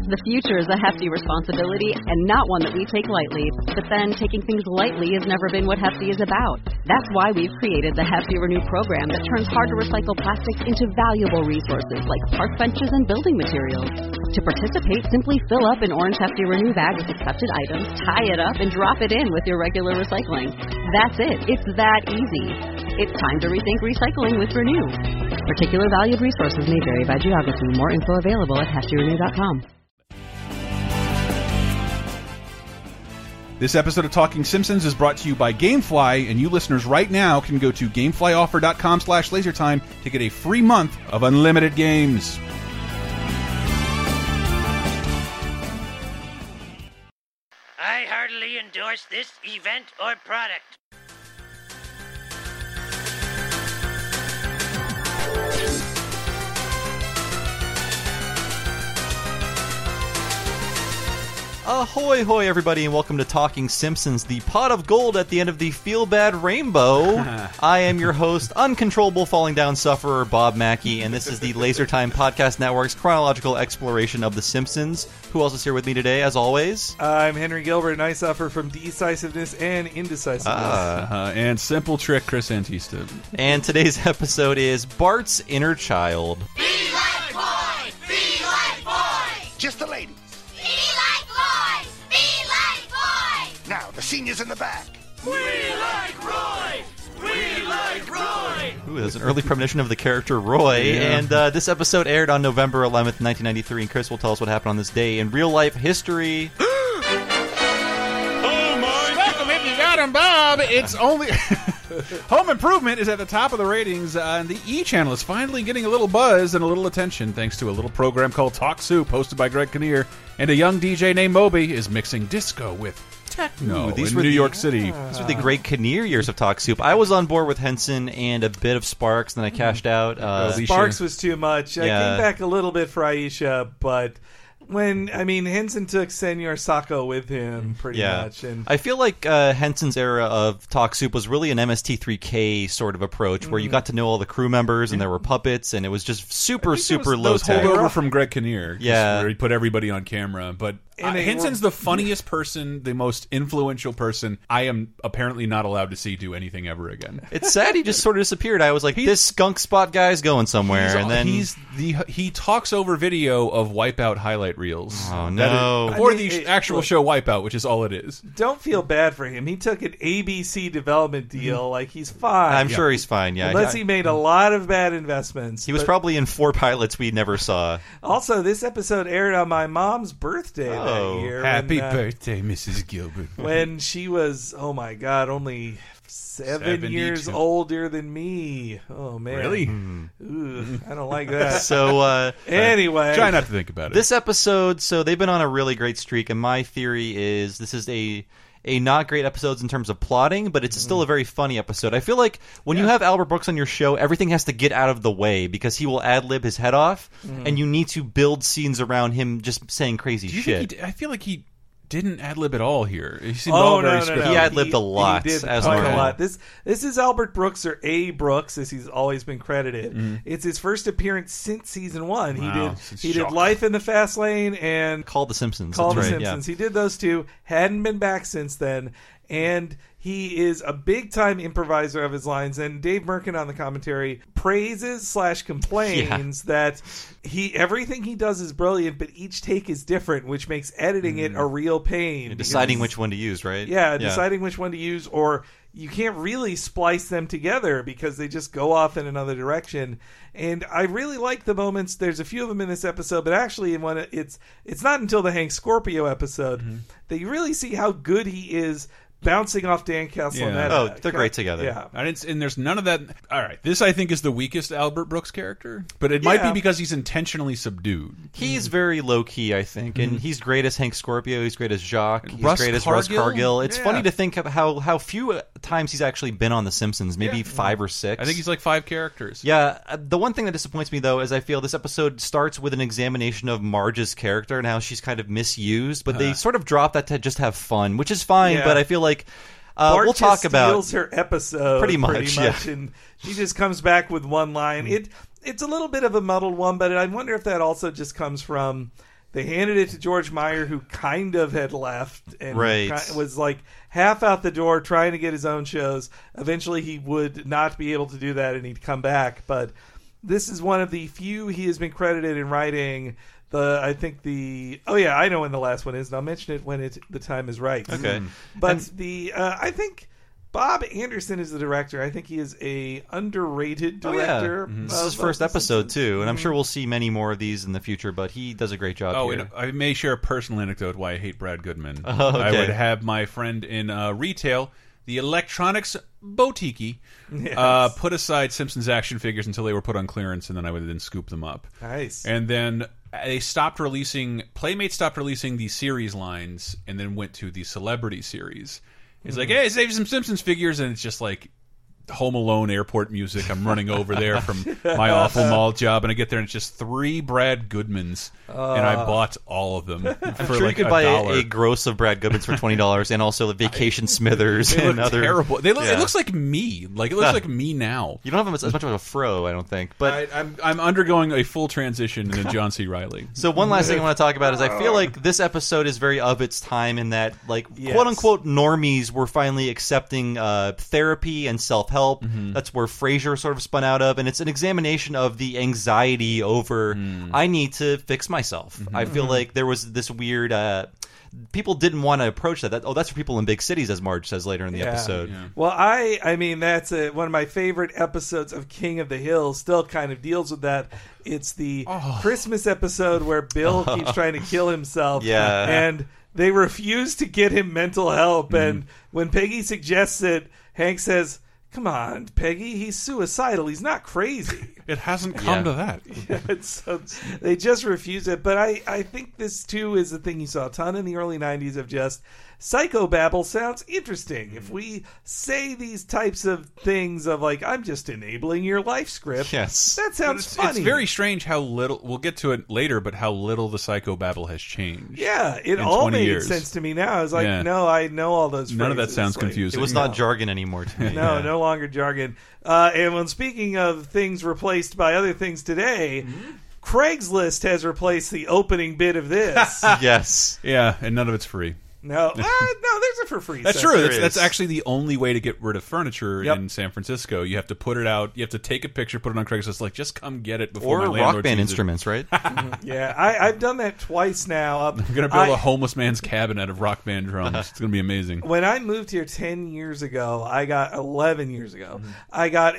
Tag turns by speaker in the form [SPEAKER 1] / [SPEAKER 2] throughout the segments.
[SPEAKER 1] The future is a hefty responsibility and not one that we take lightly. But then, taking things lightly has never been what Hefty is about. That's why we've created the Hefty Renew program that turns hard-to-recycle plastics into valuable resources like park benches and building materials. To participate, simply fill up an orange Hefty Renew bag with accepted items, tie it up, and drop it in with your regular recycling. That's it. It's that easy. It's time to rethink recycling with Renew. Particular valued resources may vary by geography. More info available at heftyrenew.com.
[SPEAKER 2] This episode of Talking Simpsons is brought to you by GameFly, and you listeners right now can go to GameFlyOffer.com/LaserTime to get a free month of unlimited games.
[SPEAKER 3] I heartily endorse this event or product.
[SPEAKER 4] Ahoy, hoy, everybody, and welcome to Talking Simpsons, the pot of gold at the end of the feel-bad rainbow. I am your host, uncontrollable falling down sufferer, Bob Mackey, and this is the LaserTime Podcast Network's chronological exploration of The Simpsons. Who else is here with me today, as always?
[SPEAKER 5] I'm Henry Gilbert, and I suffer from decisiveness and indecisiveness.
[SPEAKER 2] And Simple Trick, Chris Antista.
[SPEAKER 4] And today's episode is Bart's Inner Child.
[SPEAKER 6] Be like boy! Be like boy!
[SPEAKER 7] Just the ladies.
[SPEAKER 6] Be like boy! Be like boy!
[SPEAKER 7] Now, the seniors in the back.
[SPEAKER 6] We like Roy! We like Roy!
[SPEAKER 4] Ooh, that's an early premonition of the character Roy.
[SPEAKER 2] Yeah.
[SPEAKER 4] And this episode aired on November 11th, 1993, and Chris will tell us what happened on this day in real-life history.
[SPEAKER 2] Welcome if you got him, Bob. It's only... Home Improvement is at the top of the ratings, and the E! channel is finally getting a little buzz and a little attention thanks to a little program called Talk Soup, hosted by Greg Kinnear, and a young DJ named Moby is mixing disco with techno in New York City.
[SPEAKER 4] These were the Greg Kinnear years of Talk Soup. I was on board with Henson and a bit of Sparks, then I cashed out.
[SPEAKER 5] Sparks was too much. I
[SPEAKER 4] Yeah.
[SPEAKER 5] came back a little bit for Aisha, but Henson took Senor Sacco with him pretty much. And
[SPEAKER 4] I feel like Henson's era of Talk Soup was really an MST3K sort of approach, where you got to know all the crew members and there were puppets, and it was just super low tech.
[SPEAKER 2] Over from Greg Kinnear,
[SPEAKER 4] Yeah.
[SPEAKER 2] where he put everybody on camera. But Henson's the funniest person, the most influential person I am apparently not allowed to see do anything ever again.
[SPEAKER 4] It's sad he just sort of disappeared. I was like, this skunk spot guy's going somewhere, and then
[SPEAKER 2] he talks over video of Wipeout highlight reels.
[SPEAKER 4] Oh no!
[SPEAKER 2] The actual show Wipeout, which is all it is.
[SPEAKER 5] don't feel bad for him. He took an ABC development deal. Like, he's fine.
[SPEAKER 4] I'm sure he's fine. Yeah,
[SPEAKER 5] Unless he made a lot of bad investments.
[SPEAKER 4] He was probably in 4 pilots we never saw.
[SPEAKER 5] Also, this episode aired on my mom's birthday that year.
[SPEAKER 2] Happy
[SPEAKER 5] when,
[SPEAKER 2] birthday, Mrs. Gilbert.
[SPEAKER 5] When she was, oh my God, only 7 years
[SPEAKER 2] 72.
[SPEAKER 5] older than me. Oh, man.
[SPEAKER 2] Really?
[SPEAKER 5] Ooh, I don't like that.
[SPEAKER 4] So,
[SPEAKER 5] anyway.
[SPEAKER 2] Try not to think about it.
[SPEAKER 4] this episode, so they've been on a really great streak, and my theory is this is a not great episodes in terms of plotting, but it's still a very funny episode. I feel like when you have Albert Brooks on your show, everything has to get out of the way because he will ad-lib his head off, and you need to build scenes around him just saying crazy
[SPEAKER 2] Do you
[SPEAKER 4] shit.
[SPEAKER 2] think I feel like he didn't ad-lib at all here. He seemed
[SPEAKER 5] Oh,
[SPEAKER 2] all
[SPEAKER 5] no,
[SPEAKER 2] very
[SPEAKER 5] no,
[SPEAKER 2] scripted.
[SPEAKER 5] no.
[SPEAKER 4] He ad-libbed a lot,
[SPEAKER 5] He did
[SPEAKER 4] as
[SPEAKER 5] quite
[SPEAKER 4] normal.
[SPEAKER 5] a lot. This is Albert Brooks, or A. Brooks, as he's always been credited. It's his first appearance since season 1.
[SPEAKER 2] Wow,
[SPEAKER 5] He did Life in the Fast Lane and
[SPEAKER 4] Call the Simpsons.
[SPEAKER 5] Call the
[SPEAKER 4] that's right,
[SPEAKER 5] Simpsons. He did those two. Hadn't been back since then. And he is a big-time improviser of his lines. And Dave Merkin on the commentary praises / complains that everything he does is brilliant, but each take is different, which makes editing it a real pain.
[SPEAKER 4] Yeah. Deciding which one to use, right?
[SPEAKER 5] Yeah, deciding which one to use, or you can't really splice them together because they just go off in another direction. And I really like the moments. There's a few of them in this episode, but actually in one, it's not until the Hank Scorpio episode that you really see how good he is bouncing off Dan Castellaneta.
[SPEAKER 4] Oh, they're great together.
[SPEAKER 5] Yeah.
[SPEAKER 2] And there's none of that. All right, this I think is the weakest Albert Brooks character, but it might be because he's intentionally subdued.
[SPEAKER 4] He's very low-key, I think, and he's great as Hank Scorpio, he's great as Jacques, he's
[SPEAKER 2] Russ
[SPEAKER 4] great as
[SPEAKER 2] Cargill?
[SPEAKER 4] Russ Cargill. It's
[SPEAKER 2] Yeah.
[SPEAKER 4] funny to think of how few times he's actually been on The Simpsons, maybe 5 or 6.
[SPEAKER 2] I think he's like 5 characters.
[SPEAKER 4] Yeah, the one thing that disappoints me, though, is I feel this episode starts with an examination of Marge's character and how she's kind of misused, but they sort of drop that to just have fun, which is fine, but I feel like
[SPEAKER 5] Bart
[SPEAKER 4] we'll talk
[SPEAKER 5] just
[SPEAKER 4] about
[SPEAKER 5] steals her episode
[SPEAKER 4] pretty much, yeah.
[SPEAKER 5] and she just comes back with one line. It's a little bit of a muddled one, but I wonder if that also just comes from They handed it to George Meyer, who kind of had left and
[SPEAKER 4] Right.
[SPEAKER 5] was like half out the door trying to get his own shows. Eventually, he would not be able to do that, and he'd come back. But this is one of the few he has been credited in writing. I know when the last one is, and I'll mention it when the time is right.
[SPEAKER 4] Okay.
[SPEAKER 5] But I think Bob Anderson is the director. I think he is a underrated director.
[SPEAKER 4] This is his first episode too, and I'm sure we'll see many more of these in the future. But he does a great job.
[SPEAKER 2] Oh,
[SPEAKER 4] here.
[SPEAKER 2] and I may share a personal anecdote why I hate Brad Goodman.
[SPEAKER 4] Oh, okay.
[SPEAKER 2] I would have my friend in retail, the electronics boutique, put aside Simpsons action figures until they were put on clearance, and then I would then scoop them up.
[SPEAKER 5] Nice.
[SPEAKER 2] And then they stopped releasing. Playmate stopped releasing the series lines, and then went to the celebrity series. It's like, hey, save some Simpsons figures, and it's just like Home Alone airport music. I'm running over there from my awful mall job, and I get there, and it's just 3 Brad Goodmans, and I bought all of them
[SPEAKER 4] I'm
[SPEAKER 2] for
[SPEAKER 4] sure
[SPEAKER 2] like
[SPEAKER 4] you could buy
[SPEAKER 2] $1.
[SPEAKER 4] a gross of Brad Goodmans for $20, and also the Vacation Smithers
[SPEAKER 2] They
[SPEAKER 4] and
[SPEAKER 2] look
[SPEAKER 4] other.
[SPEAKER 2] terrible. They look.
[SPEAKER 4] Yeah.
[SPEAKER 2] It looks like me. Like it looks like me now.
[SPEAKER 4] You don't have as much of a fro, I don't think. But
[SPEAKER 2] I'm undergoing a full transition into John C. Reilly.
[SPEAKER 4] so one last thing I want to talk about is I feel like this episode is very of its time in that, like, quote unquote normies were finally accepting therapy and self help. That's where Frasier sort of spun out of, and it's an examination of the anxiety over I need to fix myself. I feel like there was this weird people didn't want to approach that. That's for people in big cities, as Marge says later in the episode.
[SPEAKER 2] Yeah.
[SPEAKER 5] Well, I mean, that's one of my favorite episodes of King of the Hill. Still kind of deals with that. It's the Christmas episode where Bill keeps trying to kill himself.
[SPEAKER 4] Yeah.
[SPEAKER 5] And they refuse to get him mental help. And when Peggy suggests it, Hank says, "Come on, Peggy, he's suicidal. He's not crazy."
[SPEAKER 2] It hasn't come to that.
[SPEAKER 5] So they just refuse it. But I think this, too, is the thing you saw a ton in the early 90s of just psychobabble sounds interesting. If we say these types of things of, like, I'm just enabling your life script, that sounds funny.
[SPEAKER 2] It's very strange how little, we'll get to it later, but how little the psychobabble has changed.
[SPEAKER 5] Yeah, it
[SPEAKER 2] in
[SPEAKER 5] all
[SPEAKER 2] 20
[SPEAKER 5] made
[SPEAKER 2] years.
[SPEAKER 5] sense to me now. I was like, no, I know all those phrases.
[SPEAKER 2] None of that sounds
[SPEAKER 5] Like,
[SPEAKER 2] confusing.
[SPEAKER 4] It was not jargon anymore to me.
[SPEAKER 5] No longer jargon. And when speaking of things replaced by other things today, Craigslist has replaced the opening bit of this.
[SPEAKER 4] Yes.
[SPEAKER 2] Yeah, and none of it's free.
[SPEAKER 5] No, there's a for free.
[SPEAKER 2] That's
[SPEAKER 5] stuff.
[SPEAKER 2] true. That's actually the only way to get rid of furniture
[SPEAKER 5] Yep.
[SPEAKER 2] in San Francisco. You have to put it out. You have to take a picture, put it on Craigslist. Like, just come get it before
[SPEAKER 4] Or
[SPEAKER 2] my landlord
[SPEAKER 4] Rock Band
[SPEAKER 2] sees
[SPEAKER 4] instruments, right?
[SPEAKER 5] Yeah, I've done that twice now.
[SPEAKER 2] I'm gonna build a homeless man's cabin out of Rock Band drums. It's gonna be amazing.
[SPEAKER 5] When I moved here 10 years ago, 11 years ago, I got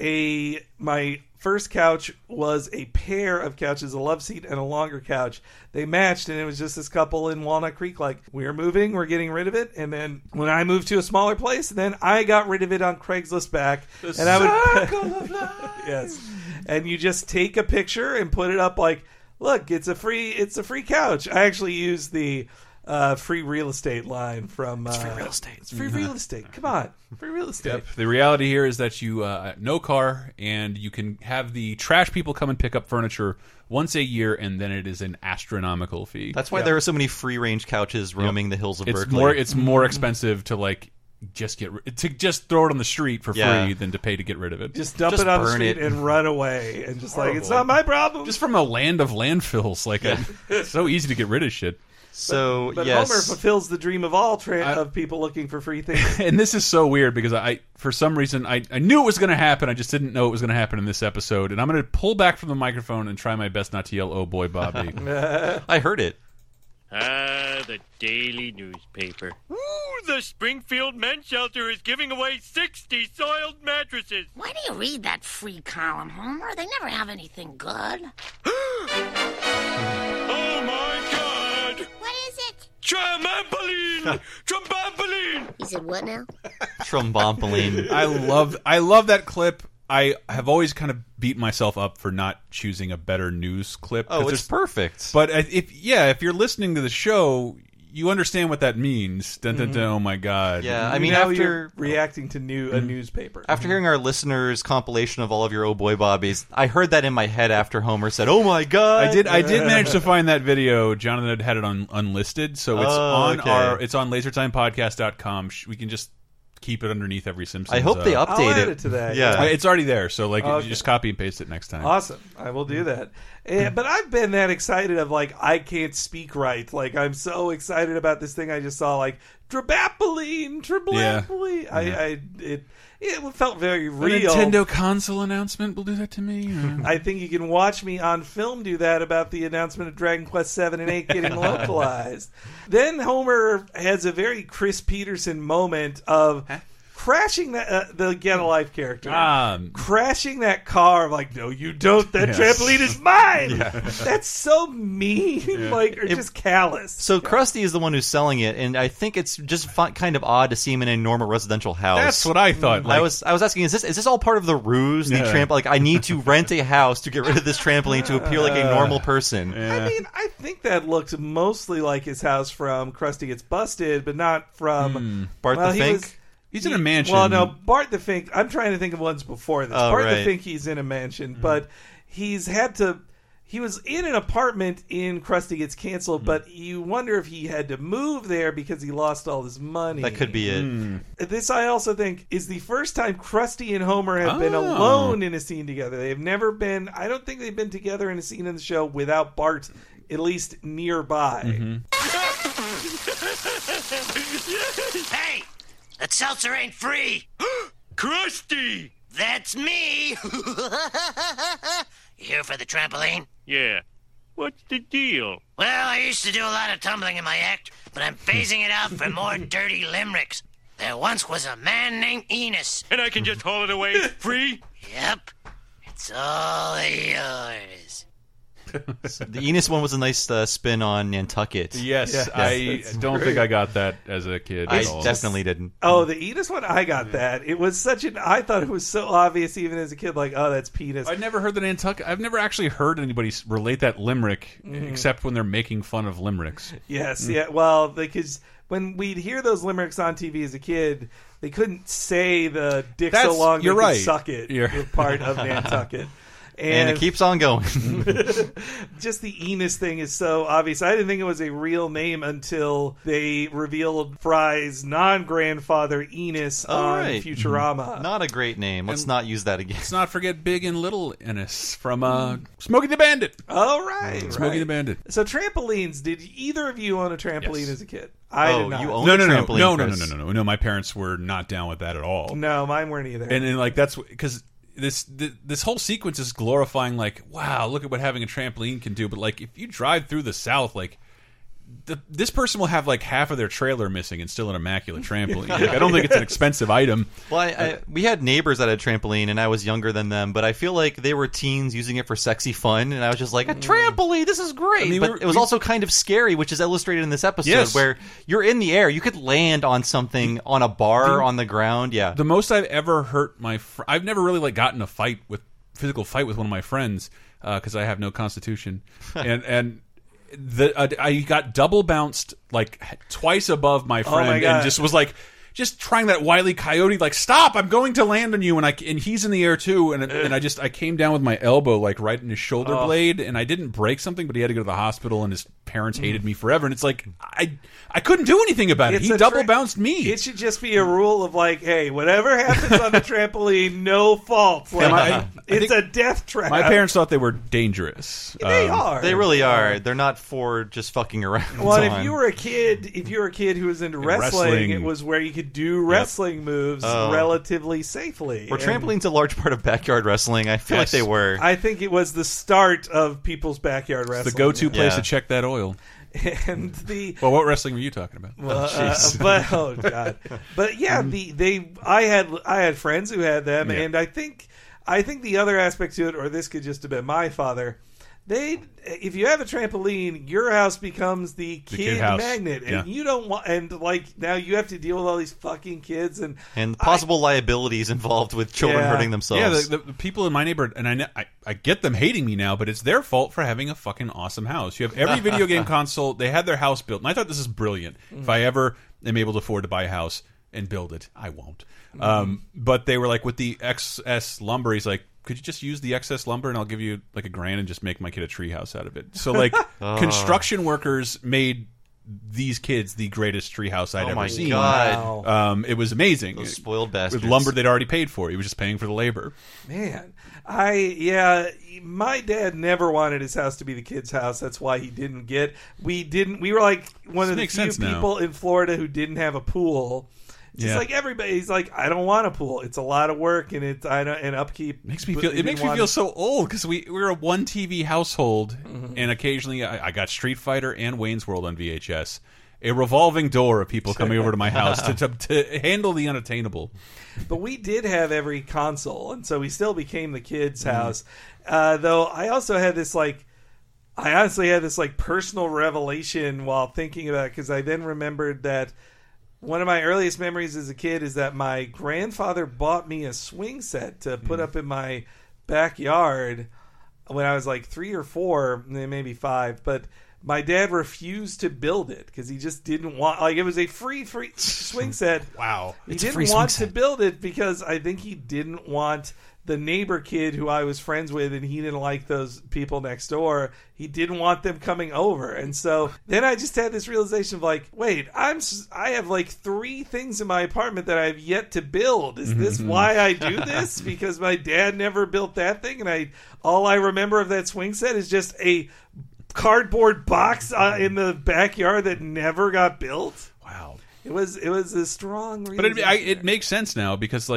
[SPEAKER 5] my first couch was a pair of couches, a love seat and a longer couch. They matched, and it was just this couple in Walnut Creek, like, we're moving, we're getting rid of it. And then when I moved to a smaller place, then I got rid of it on Craigslist back. And I would yes. And you just take a picture and put it up like, look, it's a free couch. I actually used the free real estate line from
[SPEAKER 4] It's free real estate.
[SPEAKER 5] It's free real estate. Come on, free real estate.
[SPEAKER 2] Yep. The reality here is that you no car, and you can have the trash people come and pick up furniture once a year, and then it is an astronomical fee.
[SPEAKER 4] That's why there are so many free-range couches roaming the hills of Berkeley.
[SPEAKER 2] It's more expensive to like just throw it on the street for free than to pay to get rid of it.
[SPEAKER 5] Just dump
[SPEAKER 4] Just
[SPEAKER 5] it on the
[SPEAKER 4] burn
[SPEAKER 5] street
[SPEAKER 4] it.
[SPEAKER 5] and run away, and just like, it's not my problem.
[SPEAKER 2] Just from a land of landfills, like it's so easy to get rid of shit.
[SPEAKER 4] So
[SPEAKER 5] But
[SPEAKER 4] yes,
[SPEAKER 5] Homer fulfills the dream of all of people looking for free things.
[SPEAKER 2] And this is so weird because for some reason, I knew it was going to happen. I just didn't know it was going to happen in this episode. And I'm going to pull back from the microphone and try my best not to yell, "Oh boy, Bobby."
[SPEAKER 4] I heard it.
[SPEAKER 3] The daily newspaper. Ooh, the Springfield Men's Shelter is giving away 60 soiled mattresses.
[SPEAKER 7] Why do you read that free column, Homer? They never have anything good.
[SPEAKER 3] Oh my God!
[SPEAKER 7] What is it?
[SPEAKER 3] Tramampoline! Tramampoline!
[SPEAKER 7] He said what now?
[SPEAKER 4] Trombompoline.
[SPEAKER 2] I love that clip. I have always kind of beat myself up for not choosing a better news clip.
[SPEAKER 4] Oh, it's perfect.
[SPEAKER 2] But if you're listening to the show, you understand what that means. Dun, dun, dun, oh my God!
[SPEAKER 4] Yeah, I mean,
[SPEAKER 5] Now
[SPEAKER 4] after
[SPEAKER 5] you're reacting to a newspaper.
[SPEAKER 4] After hearing our listeners' compilation of all of your Oh Boy Bobbies, I heard that in my head after Homer said, "Oh my God!"
[SPEAKER 2] I did manage to find that video. Jonathan had it on unlisted, so it's on lasertimepodcast.com. We can just keep it underneath every Simpsons.
[SPEAKER 4] I hope they
[SPEAKER 5] I'll
[SPEAKER 4] update
[SPEAKER 5] add it to that.
[SPEAKER 4] Yeah.
[SPEAKER 2] It's already there, so like
[SPEAKER 5] Okay.
[SPEAKER 2] you just copy and paste it next time.
[SPEAKER 5] Awesome. I will do that. But I've been that excited of like I can't speak right. Like I'm so excited about this thing I just saw like Trabapoline. It felt very
[SPEAKER 2] A
[SPEAKER 5] real.
[SPEAKER 2] Nintendo console announcement will do that to me.
[SPEAKER 5] I think you can watch me on film do that about the announcement of Dragon Quest 7 and 8 getting localized. Then Homer has a very Chris Peterson moment of crashing the Get a Life character. Crashing that car, like, no, you don't. That trampoline is mine. That's so mean, like, or just callous.
[SPEAKER 4] So Krusty is the one who's selling it, and I think it's just kind of odd to see him in a normal residential house.
[SPEAKER 2] That's what I thought. Like,
[SPEAKER 4] I was asking, is this all part of the ruse? The like, I need to rent a house to get rid of this trampoline to appear like a normal person.
[SPEAKER 5] I mean, I think that looked mostly like his house from Krusty Gets Busted, but not from
[SPEAKER 4] Bart the Fink?
[SPEAKER 2] He's in a mansion.
[SPEAKER 5] Well, no, Bart the Fink. I'm trying to think of ones before this.
[SPEAKER 4] Oh,
[SPEAKER 5] Bart
[SPEAKER 4] right.
[SPEAKER 5] the Fink, he's in a mansion, but he's had to. He was in an apartment in Krusty Gets Canceled, but you wonder if he had to move there because he lost all his money.
[SPEAKER 4] That could be it.
[SPEAKER 5] This, I also think, is the first time Krusty and Homer have been alone in a scene together. They have never been. I don't think they've been together in a scene in the show without Bart at least nearby.
[SPEAKER 7] Hey, that seltzer ain't free.
[SPEAKER 3] Krusty!
[SPEAKER 7] That's me. You here for the trampoline?
[SPEAKER 3] Yeah. What's the deal?
[SPEAKER 7] Well, I used to do a lot of tumbling in my act, but I'm phasing it out for more dirty limericks. There once was a man named Enos.
[SPEAKER 3] And I can just haul it away free?
[SPEAKER 7] Yep. It's all yours.
[SPEAKER 4] So the Enos one was a nice spin on Nantucket.
[SPEAKER 2] Yes, I don't think I got that as a kid
[SPEAKER 4] I
[SPEAKER 2] at all.
[SPEAKER 4] definitely didn't.
[SPEAKER 5] Oh, the Enos one, I got that. It was such an. I thought it was so obvious even as a kid, like, oh, that's penis.
[SPEAKER 2] I'd never heard the Nantucket. I've never actually heard anybody relate that limerick, except when they're making fun of limericks.
[SPEAKER 5] Yes, yeah. Well, because when we'd hear those limericks on TV as a kid, they couldn't say the dick so long
[SPEAKER 2] you're
[SPEAKER 5] they
[SPEAKER 2] right.
[SPEAKER 5] could suck it.
[SPEAKER 2] You're
[SPEAKER 5] part of Nantucket.
[SPEAKER 4] And it keeps on going.
[SPEAKER 5] Just the Enos thing is so obvious. I didn't think it was a real name until they revealed Fry's non-grandfather Enos on
[SPEAKER 4] right.
[SPEAKER 5] Futurama.
[SPEAKER 4] Not a great name. Let's not use that again.
[SPEAKER 2] Let's not forget Big and Little Ennis from Smokey the Bandit.
[SPEAKER 5] Oh, right.
[SPEAKER 2] Smokey the Bandit.
[SPEAKER 5] So trampolines, did either of you own a trampoline as a kid? I did not.
[SPEAKER 4] You own
[SPEAKER 2] No,
[SPEAKER 4] a
[SPEAKER 2] no, no,
[SPEAKER 4] trampoline,
[SPEAKER 2] no, no, no,
[SPEAKER 4] Chris.
[SPEAKER 2] no, no, no. My parents were not down with that at all.
[SPEAKER 5] No, mine weren't either.
[SPEAKER 2] And like that's because this whole sequence is glorifying like, wow, look at what having a trampoline can do. But like if you drive through the South, like this person will have like half of their trailer missing and still an immaculate trampoline. Like, I don't think it's an expensive item.
[SPEAKER 4] Well, we had neighbors that had a trampoline, and I was younger than them, but I feel like they were teens using it for sexy fun, and I was just like, a trampoline, this is great.
[SPEAKER 2] I mean,
[SPEAKER 4] but it was also kind of scary, which is illustrated in this episode,
[SPEAKER 2] Yes.
[SPEAKER 4] where you're in the air. You could land on something, on a bar, on the ground, yeah.
[SPEAKER 2] The most I've ever hurt I've never really like gotten a physical fight with one of my friends because I have no constitution, and I got double bounced like twice above my friend, and just was like just trying that Wile E. Coyote, like, stop! I'm going to land on you, and he's in the air too, and I came down with my elbow like right in his shoulder blade, and I didn't break something, but he had to go to the hospital, and his parents hated me forever, and it's like I couldn't do anything about it. He double bounced me.
[SPEAKER 5] It should just be a rule of like, hey, whatever happens on the trampoline, no fault. Like, it's a death trap.
[SPEAKER 2] My parents thought they were dangerous.
[SPEAKER 5] They are.
[SPEAKER 4] They really are. They're not for just fucking around.
[SPEAKER 5] Well, if you were a kid who was into wrestling, it was where you could do wrestling moves relatively safely.
[SPEAKER 4] Were trampolines a large part of backyard wrestling? I feel like they were.
[SPEAKER 5] I think it was the start of people's backyard wrestling.
[SPEAKER 2] It's the go-to place to check that oil.
[SPEAKER 5] And
[SPEAKER 2] well, what wrestling were you talking about?
[SPEAKER 5] Oh god! But yeah, I had friends who had them, and I think the other aspect to it, or this could just have been my father. If you have a trampoline, your house becomes the kid magnet, and you don't want. And like now, you have to deal with all these fucking kids and
[SPEAKER 4] possible liabilities involved with children hurting themselves.
[SPEAKER 2] Yeah, the people in my neighborhood, and I get them hating me now, but it's their fault for having a fucking awesome house. You have every video game console. They had their house built, and I thought this is brilliant. If I ever am able to afford to buy a house and build it, I won't. But they were like, with the XS lumber, he's like, could you just use the excess lumber and I'll give you like $1,000 and just make my kid a treehouse out of it? So like construction workers made these kids the greatest treehouse I'd ever seen.
[SPEAKER 4] God.
[SPEAKER 5] Wow.
[SPEAKER 2] It was amazing.
[SPEAKER 4] Those spoiled bastards.
[SPEAKER 2] With lumber they'd already paid for. He was just paying for the labor.
[SPEAKER 5] Man, my dad never wanted his house to be the kid's house. That's why he didn't get. We were like one of the few people in Florida who didn't have a pool. Just like everybody, he's like, I don't want a pool. It's a lot of work and and upkeep.
[SPEAKER 2] It makes me feel so old because we were a one TV household, and occasionally I got Street Fighter and Wayne's World on VHS. A revolving door of people coming over to my house to handle the unattainable.
[SPEAKER 5] But we did have every console, and so we still became the kids' house. Though I also had this I honestly had this personal revelation while thinking about it, because I then remembered that one of my earliest memories as a kid is that my grandfather bought me a swing set to put up in my backyard when I was like 3 or 4, maybe 5. But my dad refused to build it because he just didn't want. It was a free swing set.
[SPEAKER 2] Wow,
[SPEAKER 5] he didn't want to build it because I think he didn't want the neighbor kid who I was friends with, and he didn't like those people next door. He didn't want them coming over, and so then I just had this realization of wait, I have 3 things in my apartment that I have yet to build. Is this why I do this? Because my dad never built that thing, and all I remember of that swing set is just a cardboard box in the backyard that never got built.
[SPEAKER 2] Wow,
[SPEAKER 5] it was a strong reason.
[SPEAKER 2] But it makes sense now because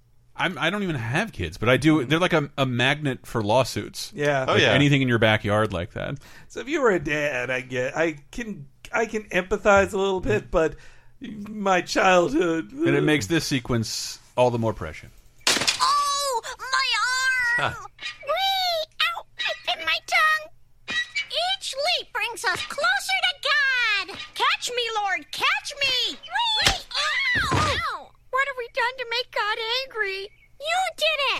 [SPEAKER 2] I don't even have kids, but I do. They're like a magnet for lawsuits.
[SPEAKER 5] Yeah.
[SPEAKER 2] Anything in your backyard like that.
[SPEAKER 5] So if you were a dad, I can empathize a little bit, but my childhood,
[SPEAKER 2] and it makes this sequence all the more prescient.
[SPEAKER 8] Oh, my arm! Whee! Ow! I bit my tongue. Each leap brings us closer to God. Catch me, Lord, catch me! Whee! Ow! Ow! What have we done to make God angry? You did it!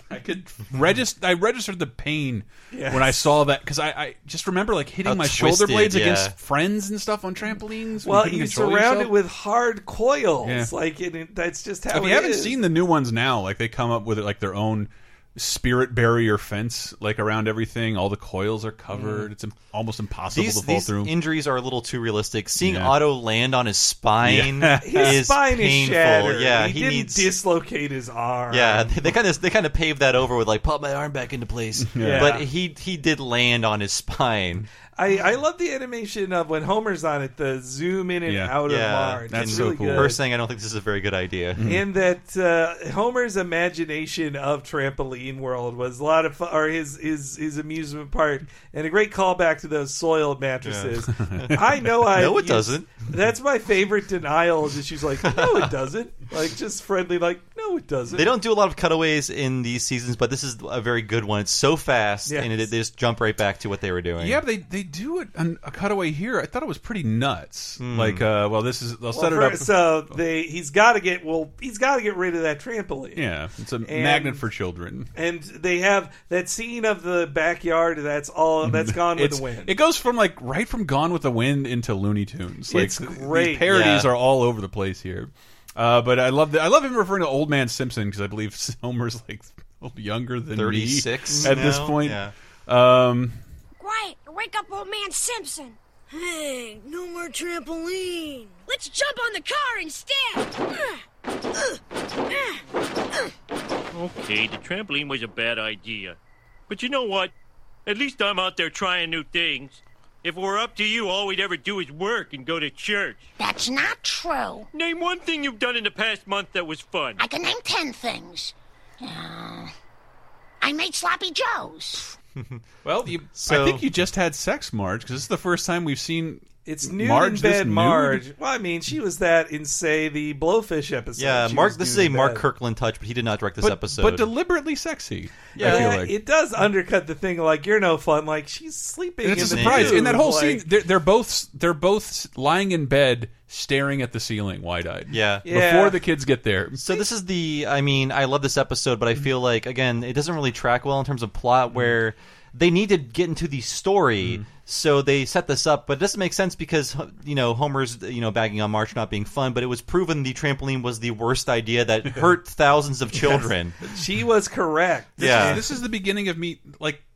[SPEAKER 2] I registered the pain when I saw that, because I just remember hitting my shoulder blades against friends and stuff on trampolines.
[SPEAKER 5] Well, you surround it with hard coils.
[SPEAKER 2] Yeah.
[SPEAKER 5] That's just how it is.
[SPEAKER 2] If you haven't seen the new ones now, they come up with their own spirit barrier fence around everything. All the coils are covered. It's almost impossible to fall through.
[SPEAKER 4] These injuries are a little too realistic. Seeing Otto land on his spine
[SPEAKER 5] his spine
[SPEAKER 4] painful.
[SPEAKER 5] Is shattered.
[SPEAKER 4] Yeah,
[SPEAKER 5] he didn't dislocate his arm.
[SPEAKER 4] Yeah, they kind of paved that over with pop my arm back into place.
[SPEAKER 5] Yeah.
[SPEAKER 4] But he did land on his spine.
[SPEAKER 5] I love the animation of when Homer's on it, the zoom in and out of Marge.
[SPEAKER 2] That's
[SPEAKER 5] it's
[SPEAKER 2] so
[SPEAKER 5] really
[SPEAKER 2] cool.
[SPEAKER 5] good.
[SPEAKER 4] Her saying, I don't think this is a very good idea.
[SPEAKER 5] And that Homer's imagination of Trampoline World was a lot of fun, or his amusement park, and a great callback to those soiled mattresses.
[SPEAKER 4] Yeah.
[SPEAKER 5] I know
[SPEAKER 4] No, it doesn't.
[SPEAKER 5] That's my favorite denial, is that she's like, no, it doesn't. Just friendly, no, it doesn't.
[SPEAKER 4] They don't do a lot of cutaways in these seasons, but this is a very good one. It's so fast, and they just jump right back to what they were doing.
[SPEAKER 2] Yeah, but they do it a cutaway here. I thought it was pretty nuts. They'll set it up.
[SPEAKER 5] So he's got to get rid of that trampoline.
[SPEAKER 2] Yeah, it's a magnet for children.
[SPEAKER 5] And they have that scene of the backyard. That's Gone with the Wind.
[SPEAKER 2] It goes from right from Gone with the Wind into Looney Tunes.
[SPEAKER 5] It's great.
[SPEAKER 2] The parodies are all over the place here. But I love him referring to Old Man Simpson, because I believe Homer's younger than
[SPEAKER 4] 36
[SPEAKER 2] me at
[SPEAKER 4] now?
[SPEAKER 2] this point.
[SPEAKER 4] Yeah.
[SPEAKER 8] Quiet! Wake up, Old Man Simpson. Hey, no more trampoline. Let's jump on the car instead.
[SPEAKER 3] Okay, the trampoline was a bad idea. But you know what? At least I'm out there trying new things. If it were up to you, all we'd ever do is work and go to church.
[SPEAKER 7] That's not true.
[SPEAKER 3] Name one thing you've done in the past month that was fun.
[SPEAKER 7] I can name 10 things. I made sloppy joes.
[SPEAKER 2] Well, I think you just had sex, Marge, because this is the first time we've seen
[SPEAKER 5] It's nude
[SPEAKER 2] Marge
[SPEAKER 5] in bed,
[SPEAKER 2] nude?
[SPEAKER 5] Marge. Well, I mean, she was that in, say, the Blowfish episode.
[SPEAKER 4] Yeah,
[SPEAKER 5] She
[SPEAKER 4] Mark.
[SPEAKER 5] was
[SPEAKER 4] This is
[SPEAKER 5] nude
[SPEAKER 4] a
[SPEAKER 5] in
[SPEAKER 4] Mark
[SPEAKER 5] bed.
[SPEAKER 4] Kirkland touch, but he did not direct this episode.
[SPEAKER 2] but deliberately sexy.
[SPEAKER 4] Yeah.
[SPEAKER 2] I feel like.
[SPEAKER 5] It does undercut the thing. You're no fun. She's sleeping.
[SPEAKER 2] And it's
[SPEAKER 5] in
[SPEAKER 2] a
[SPEAKER 5] the
[SPEAKER 2] surprise.
[SPEAKER 5] nude.
[SPEAKER 2] In that whole scene, they're both lying in bed, staring at the ceiling, wide-eyed.
[SPEAKER 4] Yeah.
[SPEAKER 2] Before the kids get there.
[SPEAKER 4] So this is I love this episode, but I feel like, again, it doesn't really track well in terms of plot, where they need to get into the story, so they set this up, but it doesn't make sense because, Homer's, bagging on Marge not being fun, but it was proven the trampoline was the worst idea that hurt thousands of children.
[SPEAKER 5] She was correct.
[SPEAKER 2] This is the beginning of me,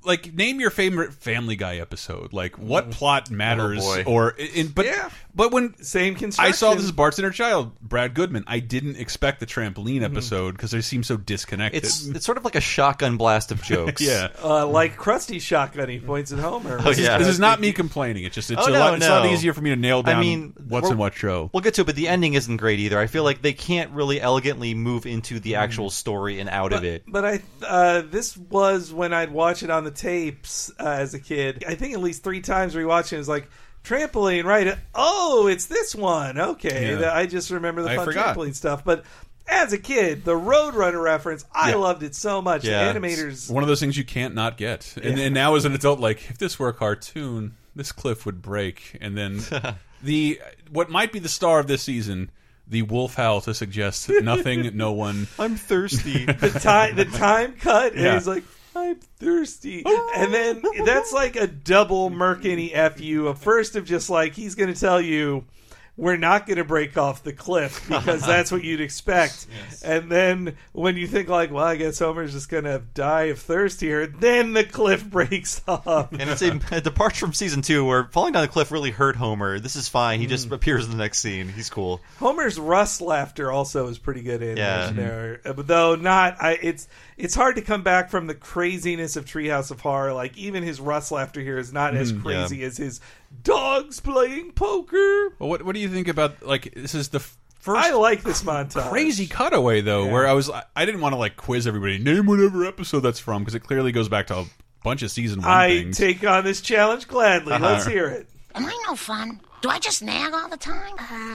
[SPEAKER 2] like, name your favorite Family Guy episode. Like, what plot matters?
[SPEAKER 4] Oh, boy.
[SPEAKER 2] But when
[SPEAKER 5] same construction.
[SPEAKER 2] I saw This Is Bart's Inner Child, Brad Goodman, I didn't expect the trampoline episode because they seem so disconnected.
[SPEAKER 4] It's sort of like a shotgun blast of jokes.
[SPEAKER 2] Yeah.
[SPEAKER 5] Like Krusty's shotgun, he points at Homer.
[SPEAKER 4] Oh, yeah.
[SPEAKER 2] This is not me complaining. It's just it's a lot easier for me to nail down what's in what show.
[SPEAKER 4] We'll get to it, but the ending isn't great either. I feel like they can't really elegantly move into the actual story and out of it.
[SPEAKER 5] But this was when I'd watch it on the tapes as a kid. I think at least 3 times rewatching it was like, trampoline, right? Oh, it's this one. Okay.
[SPEAKER 2] Yeah.
[SPEAKER 5] I just remember the fun
[SPEAKER 2] forgot.
[SPEAKER 5] trampoline stuff. But as a kid, the Roadrunner reference, I loved it so much.
[SPEAKER 4] Yeah.
[SPEAKER 5] The animators...
[SPEAKER 2] One of those things you can't not get. And now as an adult, like, if this were a cartoon, this cliff would break. And then what might be the star of this season, the wolf howl to suggest nothing, no one.
[SPEAKER 4] I'm thirsty.
[SPEAKER 5] the time cut, and
[SPEAKER 2] Yeah.
[SPEAKER 5] he's like, I'm thirsty. And then that's like a double Merkin-y F you. First of just like, he's going to tell you, we're not going to break off the cliff because that's what you'd expect.
[SPEAKER 4] Yes.
[SPEAKER 5] And then when you think like, well, I guess Homer's just going to die of thirst here, then the cliff breaks off.
[SPEAKER 4] And it's a departure from season 2 where falling down the cliff really hurt Homer. This is fine. He just appears in the next scene. He's cool.
[SPEAKER 5] Homer's Russ laughter also is pretty good animation
[SPEAKER 4] Yeah.
[SPEAKER 5] there. Though not, it's hard to come back from the craziness of Treehouse of Horror. Like, even his Russ laughter here is not as crazy as his dogs playing poker.
[SPEAKER 2] Well, what do you think about, like, this is the first
[SPEAKER 5] I like this montage.
[SPEAKER 2] crazy cutaway, though, where I didn't want to, like, quiz everybody, name whatever episode that's from, because it clearly goes back to a bunch of season 1 things.
[SPEAKER 5] take on this challenge gladly. Let's hear it.
[SPEAKER 8] Am I no fun? Do I just nag all the time?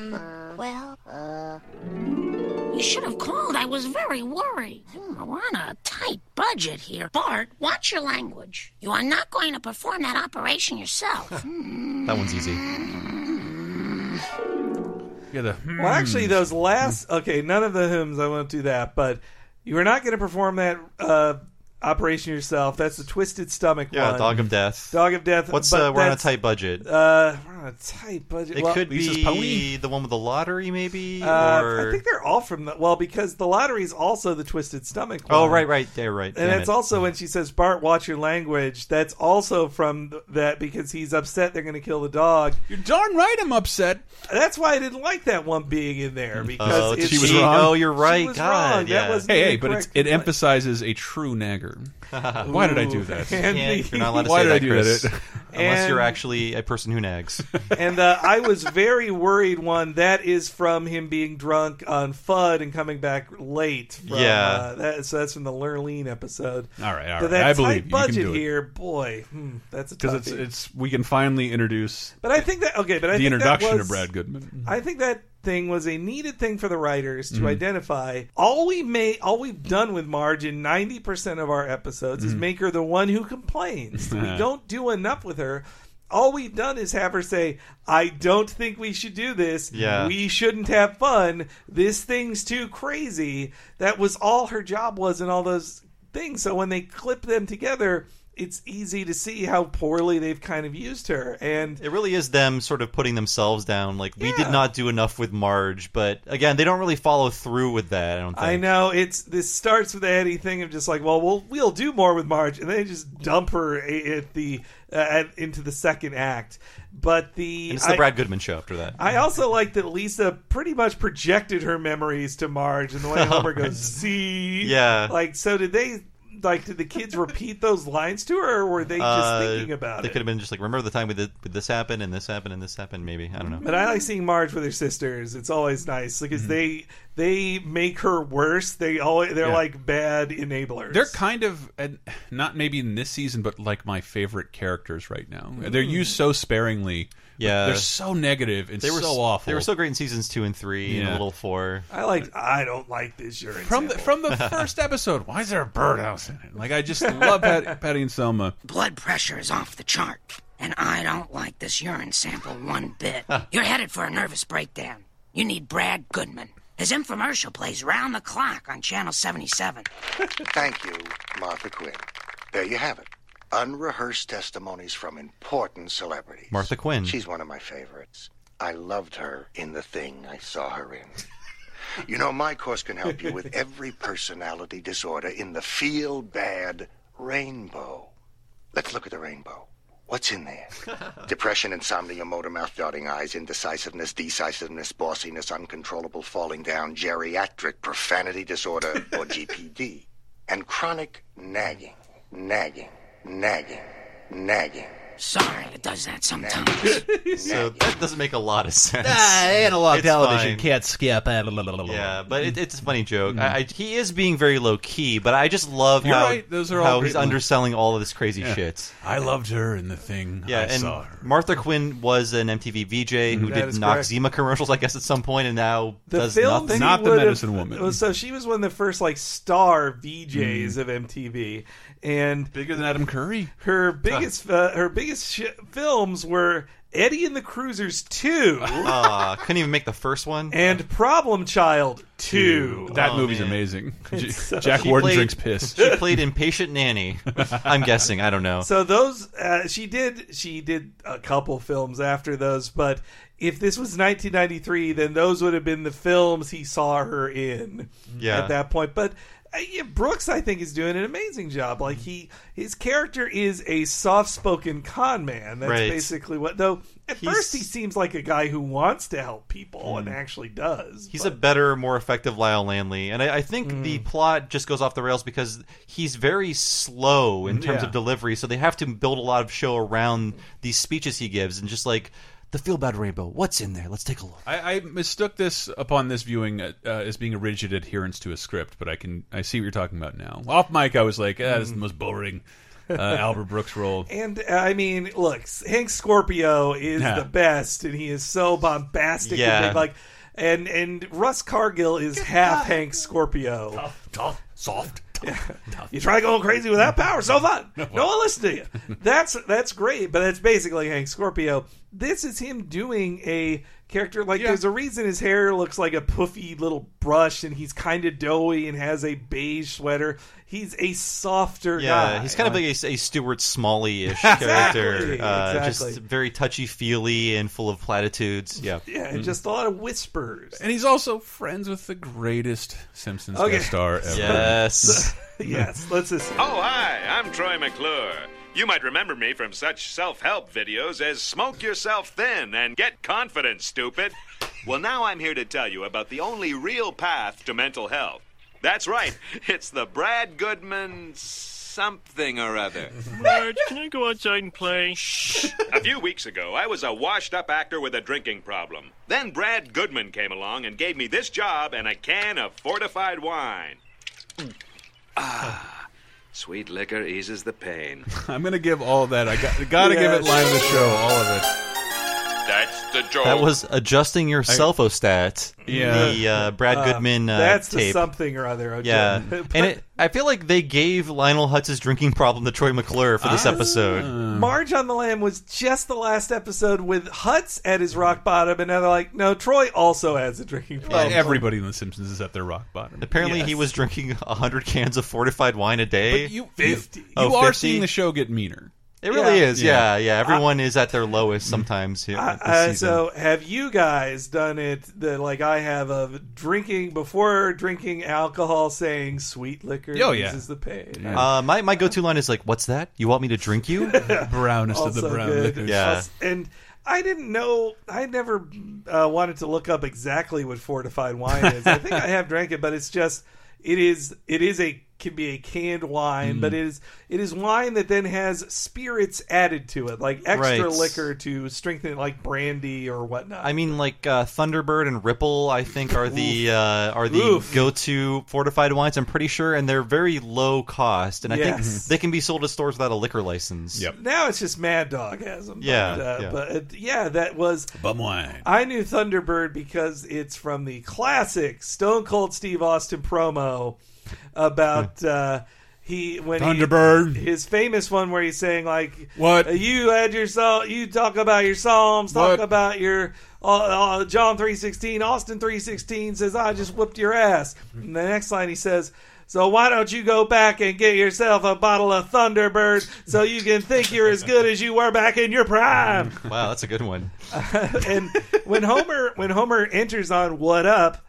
[SPEAKER 8] You should have called. I was very worried. We're on a tight budget here. Bart, watch your language. You are not going to perform that operation yourself.
[SPEAKER 4] That one's easy.
[SPEAKER 2] Yeah,
[SPEAKER 5] Well, actually, those last... Okay, none of the hymns, I won't do that, but you are not going to perform that operation yourself. That's the Twisted Stomach one.
[SPEAKER 4] Dog of Death.
[SPEAKER 5] Dog of Death.
[SPEAKER 4] What's
[SPEAKER 5] but
[SPEAKER 4] we're on a tight budget.
[SPEAKER 5] We're on a tight budget.
[SPEAKER 4] It
[SPEAKER 5] Well,
[SPEAKER 4] could
[SPEAKER 2] Lisa's
[SPEAKER 4] be
[SPEAKER 2] Pony?
[SPEAKER 4] the one with the lottery, maybe?
[SPEAKER 5] I think they're all from the... Well, because the lottery is also the Twisted Stomach one.
[SPEAKER 4] Oh, right. They're right.
[SPEAKER 5] And it's also when she says, Bart, watch your language. That's also from that because he's upset they're going to kill the dog.
[SPEAKER 2] You're darn right I'm upset.
[SPEAKER 5] That's why I didn't like that one being in there. Because
[SPEAKER 2] she was wrong.
[SPEAKER 4] Oh, you're right.
[SPEAKER 5] She was
[SPEAKER 4] God,
[SPEAKER 5] wrong.
[SPEAKER 4] yeah.
[SPEAKER 5] That was
[SPEAKER 2] Hey, but it emphasizes a true nagger. Why did I do that?
[SPEAKER 5] And
[SPEAKER 4] You're not allowed to
[SPEAKER 2] Why
[SPEAKER 4] say
[SPEAKER 2] did I
[SPEAKER 4] that,
[SPEAKER 2] do
[SPEAKER 4] Chris.
[SPEAKER 2] that?
[SPEAKER 4] Unless
[SPEAKER 5] And-
[SPEAKER 4] you're actually a person who nags.
[SPEAKER 5] And I was very worried. That is from him being drunk on FUD and coming back late. From,
[SPEAKER 4] Yeah.
[SPEAKER 5] So that's from the Lurleen episode.
[SPEAKER 2] All right.
[SPEAKER 5] But that
[SPEAKER 2] I believe
[SPEAKER 5] tight
[SPEAKER 2] you can
[SPEAKER 5] budget
[SPEAKER 2] do it.
[SPEAKER 5] here, boy, that's a
[SPEAKER 2] Because
[SPEAKER 5] toughie.
[SPEAKER 2] it's we can finally introduce
[SPEAKER 5] But I think that I
[SPEAKER 2] the
[SPEAKER 5] think
[SPEAKER 2] introduction
[SPEAKER 5] that was,
[SPEAKER 2] of Brad Goodman.
[SPEAKER 5] I think that thing was a needed thing for the writers to identify. All we've done with Marge in 90% of our episodes is make her the one who complains. We don't do enough with her. All we've done is have her say, I don't think we should do this.
[SPEAKER 4] Yeah.
[SPEAKER 5] We shouldn't have fun. This thing's too crazy. That was all her job was in all those things. So when they clip them together, it's easy to see how poorly they've kind of used her. And
[SPEAKER 4] It really is them sort of putting themselves down. Like, we
[SPEAKER 5] Yeah.
[SPEAKER 4] did not do enough with Marge. But, again, they don't really follow through with that, I don't think.
[SPEAKER 5] I know this starts with the Eddie thing of just like, well, we'll do more with Marge, and then they just dump her at the into the second act. But
[SPEAKER 4] And it's the Brad Goodman show after that.
[SPEAKER 5] I also like that Lisa pretty much projected her memories to Marge, and the way Homer goes, "See,
[SPEAKER 4] Yeah.
[SPEAKER 5] Like, so did the kids repeat those lines to her, or were they just thinking about
[SPEAKER 4] They
[SPEAKER 5] it?
[SPEAKER 4] could have been just like, remember the time with this happened, and this happened, and this happened, maybe. I don't know.
[SPEAKER 5] But I like seeing Marge with her sisters. It's always nice because they make her worse. They're like bad enablers.
[SPEAKER 2] They're kind of not maybe in this season, but like my favorite characters right now. They're used so sparingly. but
[SPEAKER 4] Yeah.
[SPEAKER 2] they're so negative and
[SPEAKER 4] They were
[SPEAKER 2] so awful.
[SPEAKER 4] They were so great in seasons 2 and 3 and a
[SPEAKER 2] Yeah.
[SPEAKER 4] little 4.
[SPEAKER 5] I don't like this urine
[SPEAKER 2] from
[SPEAKER 5] sample.
[SPEAKER 2] the first episode. Why is there a birdhouse in it? Like, I just love Patty and Selma.
[SPEAKER 8] Blood pressure is off the chart, and I don't like this urine sample one bit. You're headed for a nervous breakdown. You need Brad Goodman. His infomercial plays round the clock on Channel 77.
[SPEAKER 9] Thank you, Martha Quinn. There you have it. Unrehearsed testimonies from important celebrities.
[SPEAKER 4] Martha Quinn.
[SPEAKER 9] She's one of my favorites. I loved her in the thing I saw her in. You know, my course can help you with every personality disorder in the Feel Bad Rainbow. Let's look at the rainbow. What's in there? Depression, insomnia, motor mouth, darting eyes, indecisiveness, decisiveness, bossiness, uncontrollable falling down, geriatric profanity disorder, or GPD. And chronic nagging.
[SPEAKER 7] Sorry, it does that sometimes.
[SPEAKER 4] So that doesn't make a lot of sense.
[SPEAKER 10] Analog
[SPEAKER 4] It's
[SPEAKER 10] television
[SPEAKER 4] fine.
[SPEAKER 10] can't skip.
[SPEAKER 4] Yeah, but it's a funny joke. He is being very low key, but I just love
[SPEAKER 2] You're
[SPEAKER 4] how,
[SPEAKER 2] right. Those are all
[SPEAKER 4] how
[SPEAKER 2] great
[SPEAKER 4] he's
[SPEAKER 2] ones.
[SPEAKER 4] underselling all of this crazy shit.
[SPEAKER 2] I loved her in the thing.
[SPEAKER 4] Yeah,
[SPEAKER 2] I
[SPEAKER 4] and
[SPEAKER 2] saw her.
[SPEAKER 4] Martha Quinn was an MTV VJ who
[SPEAKER 5] That
[SPEAKER 4] did
[SPEAKER 5] is correct.
[SPEAKER 4] Noxzema commercials, I guess, at some point, and now
[SPEAKER 5] The
[SPEAKER 4] does
[SPEAKER 5] films
[SPEAKER 4] nothing.
[SPEAKER 5] he
[SPEAKER 2] Not the
[SPEAKER 5] would've-
[SPEAKER 2] medicine woman.
[SPEAKER 5] So she was one of the first like star VJs of MTV, and
[SPEAKER 2] Bigger than Adam Curry.
[SPEAKER 5] her biggest films were Eddie and the Cruisers 2
[SPEAKER 4] Couldn't even make the first one.
[SPEAKER 5] and Problem Child 2.
[SPEAKER 2] That
[SPEAKER 4] Oh,
[SPEAKER 2] movie's
[SPEAKER 4] man.
[SPEAKER 2] amazing.
[SPEAKER 5] so-
[SPEAKER 2] Jack
[SPEAKER 4] She
[SPEAKER 2] Warden
[SPEAKER 4] played-
[SPEAKER 2] drinks piss.
[SPEAKER 4] She played Impatient Nanny. I'm guessing. I don't know.
[SPEAKER 5] So those she did a couple films after those, but if this was 1993, then those would have been the films he saw her in
[SPEAKER 4] Yeah.
[SPEAKER 5] at that point. But yeah, Brooks, I think, is doing an amazing job. Like his character is a soft-spoken con man. That's
[SPEAKER 4] Right.
[SPEAKER 5] basically what. Though at first he seems like a guy who wants to help people and actually does.
[SPEAKER 4] He's a better, more effective Lyle Landley. And I think the plot just goes off the rails because he's very slow in terms
[SPEAKER 5] Yeah.
[SPEAKER 4] of delivery. So they have to build a lot of show around these speeches he gives. And just like, the Feel Bad Rainbow, what's in there? Let's take a look.
[SPEAKER 2] I mistook this upon this viewing as being a rigid adherence to a script, but I see what you're talking about now. Off mic, I was like, this is the most boring Albert Brooks role.
[SPEAKER 5] And I mean, look, Hank Scorpio is
[SPEAKER 2] Yeah.
[SPEAKER 5] the best, and he is so bombastic
[SPEAKER 4] Yeah.
[SPEAKER 5] and big. Like, and Russ Cargill is half Hank Scorpio.
[SPEAKER 2] Tough, soft.
[SPEAKER 5] You try going crazy with that power, so fun. No one listen to you. That's great, but that's basically Hank Scorpio. This is him doing a character like there's a reason his hair looks like a puffy little brush, and he's kind of doughy and has a beige sweater. He's a softer guy.
[SPEAKER 4] He's kind of like a Stuart Smalley-ish
[SPEAKER 5] Exactly,
[SPEAKER 4] character.
[SPEAKER 5] exactly.
[SPEAKER 4] Just very touchy-feely and full of platitudes. Yeah.
[SPEAKER 5] Yeah, and just a lot of whispers.
[SPEAKER 2] And he's also friends with the greatest Simpsons
[SPEAKER 5] Okay.
[SPEAKER 2] guest star ever.
[SPEAKER 4] Yes.
[SPEAKER 5] Yes, let's listen.
[SPEAKER 11] Oh, hi, I'm Troy McClure. You might remember me from such self-help videos as Smoke Yourself Thin and Get Confident, Stupid. Well, now I'm here to tell you about the only real path to mental health. That's right, it's the Brad Goodman something or other.
[SPEAKER 3] Marge, can I go outside and play?
[SPEAKER 11] A few weeks ago, I was a washed-up actor with a drinking problem. Then Brad Goodman came along and gave me this job and a can of fortified wine. Sweet liquor eases the pain.
[SPEAKER 2] I'm going to give all that. I got to give it line of the show, all of it.
[SPEAKER 11] That's the joke.
[SPEAKER 4] That was adjusting your selfostat.
[SPEAKER 2] Yeah.
[SPEAKER 4] The Brad Goodman
[SPEAKER 5] That's
[SPEAKER 4] tape.
[SPEAKER 5] the something or other. Okay.
[SPEAKER 4] Yeah,
[SPEAKER 5] But
[SPEAKER 4] and I feel like they gave Lionel Hutz's drinking problem to Troy McClure for this episode.
[SPEAKER 5] Marge on the Lam was just the last episode with Hutz at his rock bottom, and now they're like, no, Troy also has a drinking problem.
[SPEAKER 2] Everybody in The Simpsons is at their rock bottom.
[SPEAKER 4] Apparently,
[SPEAKER 5] Yes.
[SPEAKER 4] he was drinking 100 cans of fortified wine a day.
[SPEAKER 2] But you
[SPEAKER 5] 50.
[SPEAKER 2] You are
[SPEAKER 4] 50?
[SPEAKER 2] seeing the show get meaner.
[SPEAKER 4] It really
[SPEAKER 5] Yeah.
[SPEAKER 4] is, yeah. Everyone is at their lowest sometimes here. this season.
[SPEAKER 5] So, have you guys done it like I have of drinking before drinking alcohol, saying sweet liquor
[SPEAKER 2] Oh, yeah.
[SPEAKER 5] eases the pain?
[SPEAKER 4] My go-to line is like, "What's that? You want me to drink you?"
[SPEAKER 2] Brownest of the
[SPEAKER 5] Also
[SPEAKER 2] brown
[SPEAKER 5] good.
[SPEAKER 2] liquors.
[SPEAKER 4] Yeah.
[SPEAKER 5] And I didn't know. I never wanted to look up exactly what fortified wine is. I think I have drank it, but it's just can be a canned wine, but it is wine that then has spirits added to it, like extra
[SPEAKER 4] Right.
[SPEAKER 5] liquor to strengthen it, like brandy or whatnot.
[SPEAKER 4] I mean, like Thunderbird and Ripple, I think are the
[SPEAKER 5] Oof.
[SPEAKER 4] go-to fortified wines. I'm pretty sure, and they're very low cost, and I think
[SPEAKER 5] Yes.
[SPEAKER 4] they can be sold at stores without a liquor license.
[SPEAKER 2] Yep.
[SPEAKER 5] Now it's just Mad Dog has them.
[SPEAKER 4] Yeah,
[SPEAKER 5] But that was.
[SPEAKER 2] Bum wine.
[SPEAKER 5] I knew Thunderbird because it's from the classic Stone Cold Steve Austin promo about
[SPEAKER 2] Thunderbird.
[SPEAKER 5] his famous one where he's saying like,
[SPEAKER 2] What?
[SPEAKER 5] You had your you talk about your Psalms, talk
[SPEAKER 2] What?
[SPEAKER 5] about your John 3:16, Austin 3:16 says I just whooped your ass." And the next line he says, "So why don't you go back and get yourself a bottle of Thunderbird so you can think you're as good as you were back in your prime?"
[SPEAKER 4] Wow, that's a good one.
[SPEAKER 5] And when Homer enters on What Up,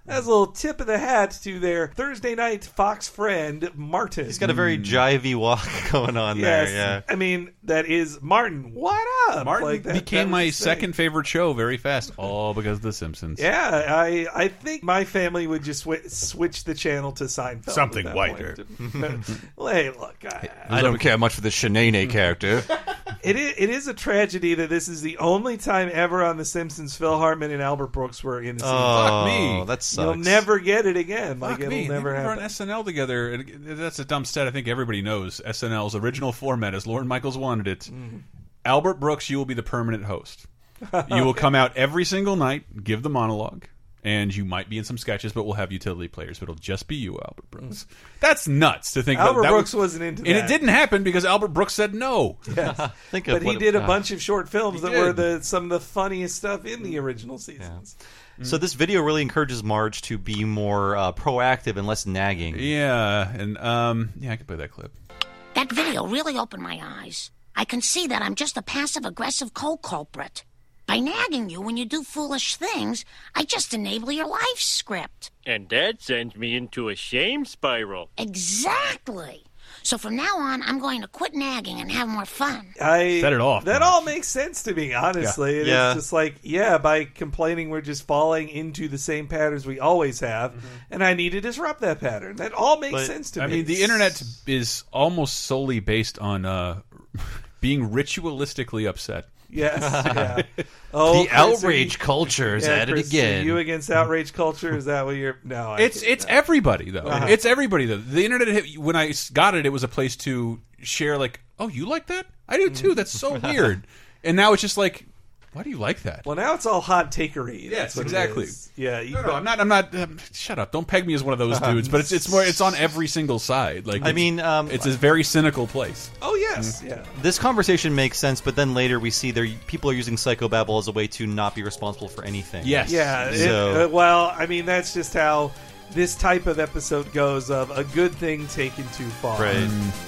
[SPEAKER 5] That's a little tip of the hat to their Thursday night Fox friend, Martin.
[SPEAKER 4] He's got a very jivey walk going on there. Yeah,
[SPEAKER 5] I mean, that is Martin. What up?
[SPEAKER 2] Martin
[SPEAKER 5] Like that,
[SPEAKER 2] became
[SPEAKER 5] that
[SPEAKER 2] my
[SPEAKER 5] was
[SPEAKER 2] second favorite show very fast, all because of The Simpsons.
[SPEAKER 5] Yeah, I think my family would just switch the channel to Seinfeld.
[SPEAKER 2] Something
[SPEAKER 5] at that
[SPEAKER 2] whiter.
[SPEAKER 5] point. Hey, look,
[SPEAKER 4] I don't care much for the Shanae character.
[SPEAKER 5] It is a tragedy that this is the only time ever on The Simpsons Phil Hartman and Albert Brooks were in a scene.
[SPEAKER 2] Fuck me.
[SPEAKER 4] That sucks.
[SPEAKER 5] You'll never get it again.
[SPEAKER 2] Fuck
[SPEAKER 5] Like it'll
[SPEAKER 2] me.
[SPEAKER 5] never
[SPEAKER 2] They were on
[SPEAKER 5] happen.
[SPEAKER 2] SNL together. And that's a dumb stat I think everybody knows. SNL's original format, as Lorne Michaels wanted it. Albert Brooks, you will be the permanent host. You will come out every single night, give the monologue, and you might be in some sketches, but we'll have utility players. But it'll just be you, Albert Brooks. That's nuts to think.
[SPEAKER 5] Albert
[SPEAKER 2] that
[SPEAKER 5] Brooks wasn't into that.
[SPEAKER 2] and it didn't happen because Albert Brooks said no.
[SPEAKER 5] Yes.
[SPEAKER 4] Think of
[SPEAKER 5] But he
[SPEAKER 4] what-
[SPEAKER 5] did a bunch of short films
[SPEAKER 2] He
[SPEAKER 5] that were
[SPEAKER 2] did.
[SPEAKER 5] some of the funniest stuff in the original seasons.
[SPEAKER 4] So this video really encourages Marge to be more proactive and less nagging.
[SPEAKER 2] Yeah, and I can play that clip.
[SPEAKER 8] That video really opened my eyes. I can see that I'm just a passive-aggressive co-culprit. By nagging you when you do foolish things, I just enable your life script.
[SPEAKER 3] And that sends me into a shame spiral.
[SPEAKER 8] Exactly. So from now on, I'm going to quit nagging and have more fun.
[SPEAKER 2] Set it off,
[SPEAKER 5] That
[SPEAKER 2] Marge.
[SPEAKER 5] all makes sense to me, honestly. It's
[SPEAKER 4] Yeah.
[SPEAKER 5] just like, by complaining, we're just falling into the same patterns we always have, and I need to disrupt that pattern. That all makes sense to me.
[SPEAKER 2] I mean, the internet is almost solely based on being ritualistically upset.
[SPEAKER 5] Yes. Yeah. Oh,
[SPEAKER 4] The
[SPEAKER 5] Chris,
[SPEAKER 4] outrage culture is at it
[SPEAKER 5] Chris,
[SPEAKER 4] again.
[SPEAKER 5] Are you against outrage culture? Is that what you're? No,
[SPEAKER 2] It's everybody though. It's everybody though. The internet, when I got it, it was a place to share. Like, oh, you like that? I do too. That's so weird. And now it's just like, why do you like that?
[SPEAKER 5] Well, now it's all hot takery.
[SPEAKER 2] Yes,
[SPEAKER 5] That's what it
[SPEAKER 2] exactly.
[SPEAKER 5] is. Yeah. You
[SPEAKER 2] No, I'm not. Shut up! Don't peg me as one of those dudes. But it's more. It's on every single side. Like, it's a very cynical place.
[SPEAKER 5] Oh yes, yeah.
[SPEAKER 4] This conversation makes sense, but then later we see people are using psychobabble as a way to not be responsible for anything.
[SPEAKER 2] Yes.
[SPEAKER 5] Yeah.
[SPEAKER 4] So-
[SPEAKER 5] Well, I mean, that's just how this type of episode goes. Of a good thing taken too far.
[SPEAKER 4] Right.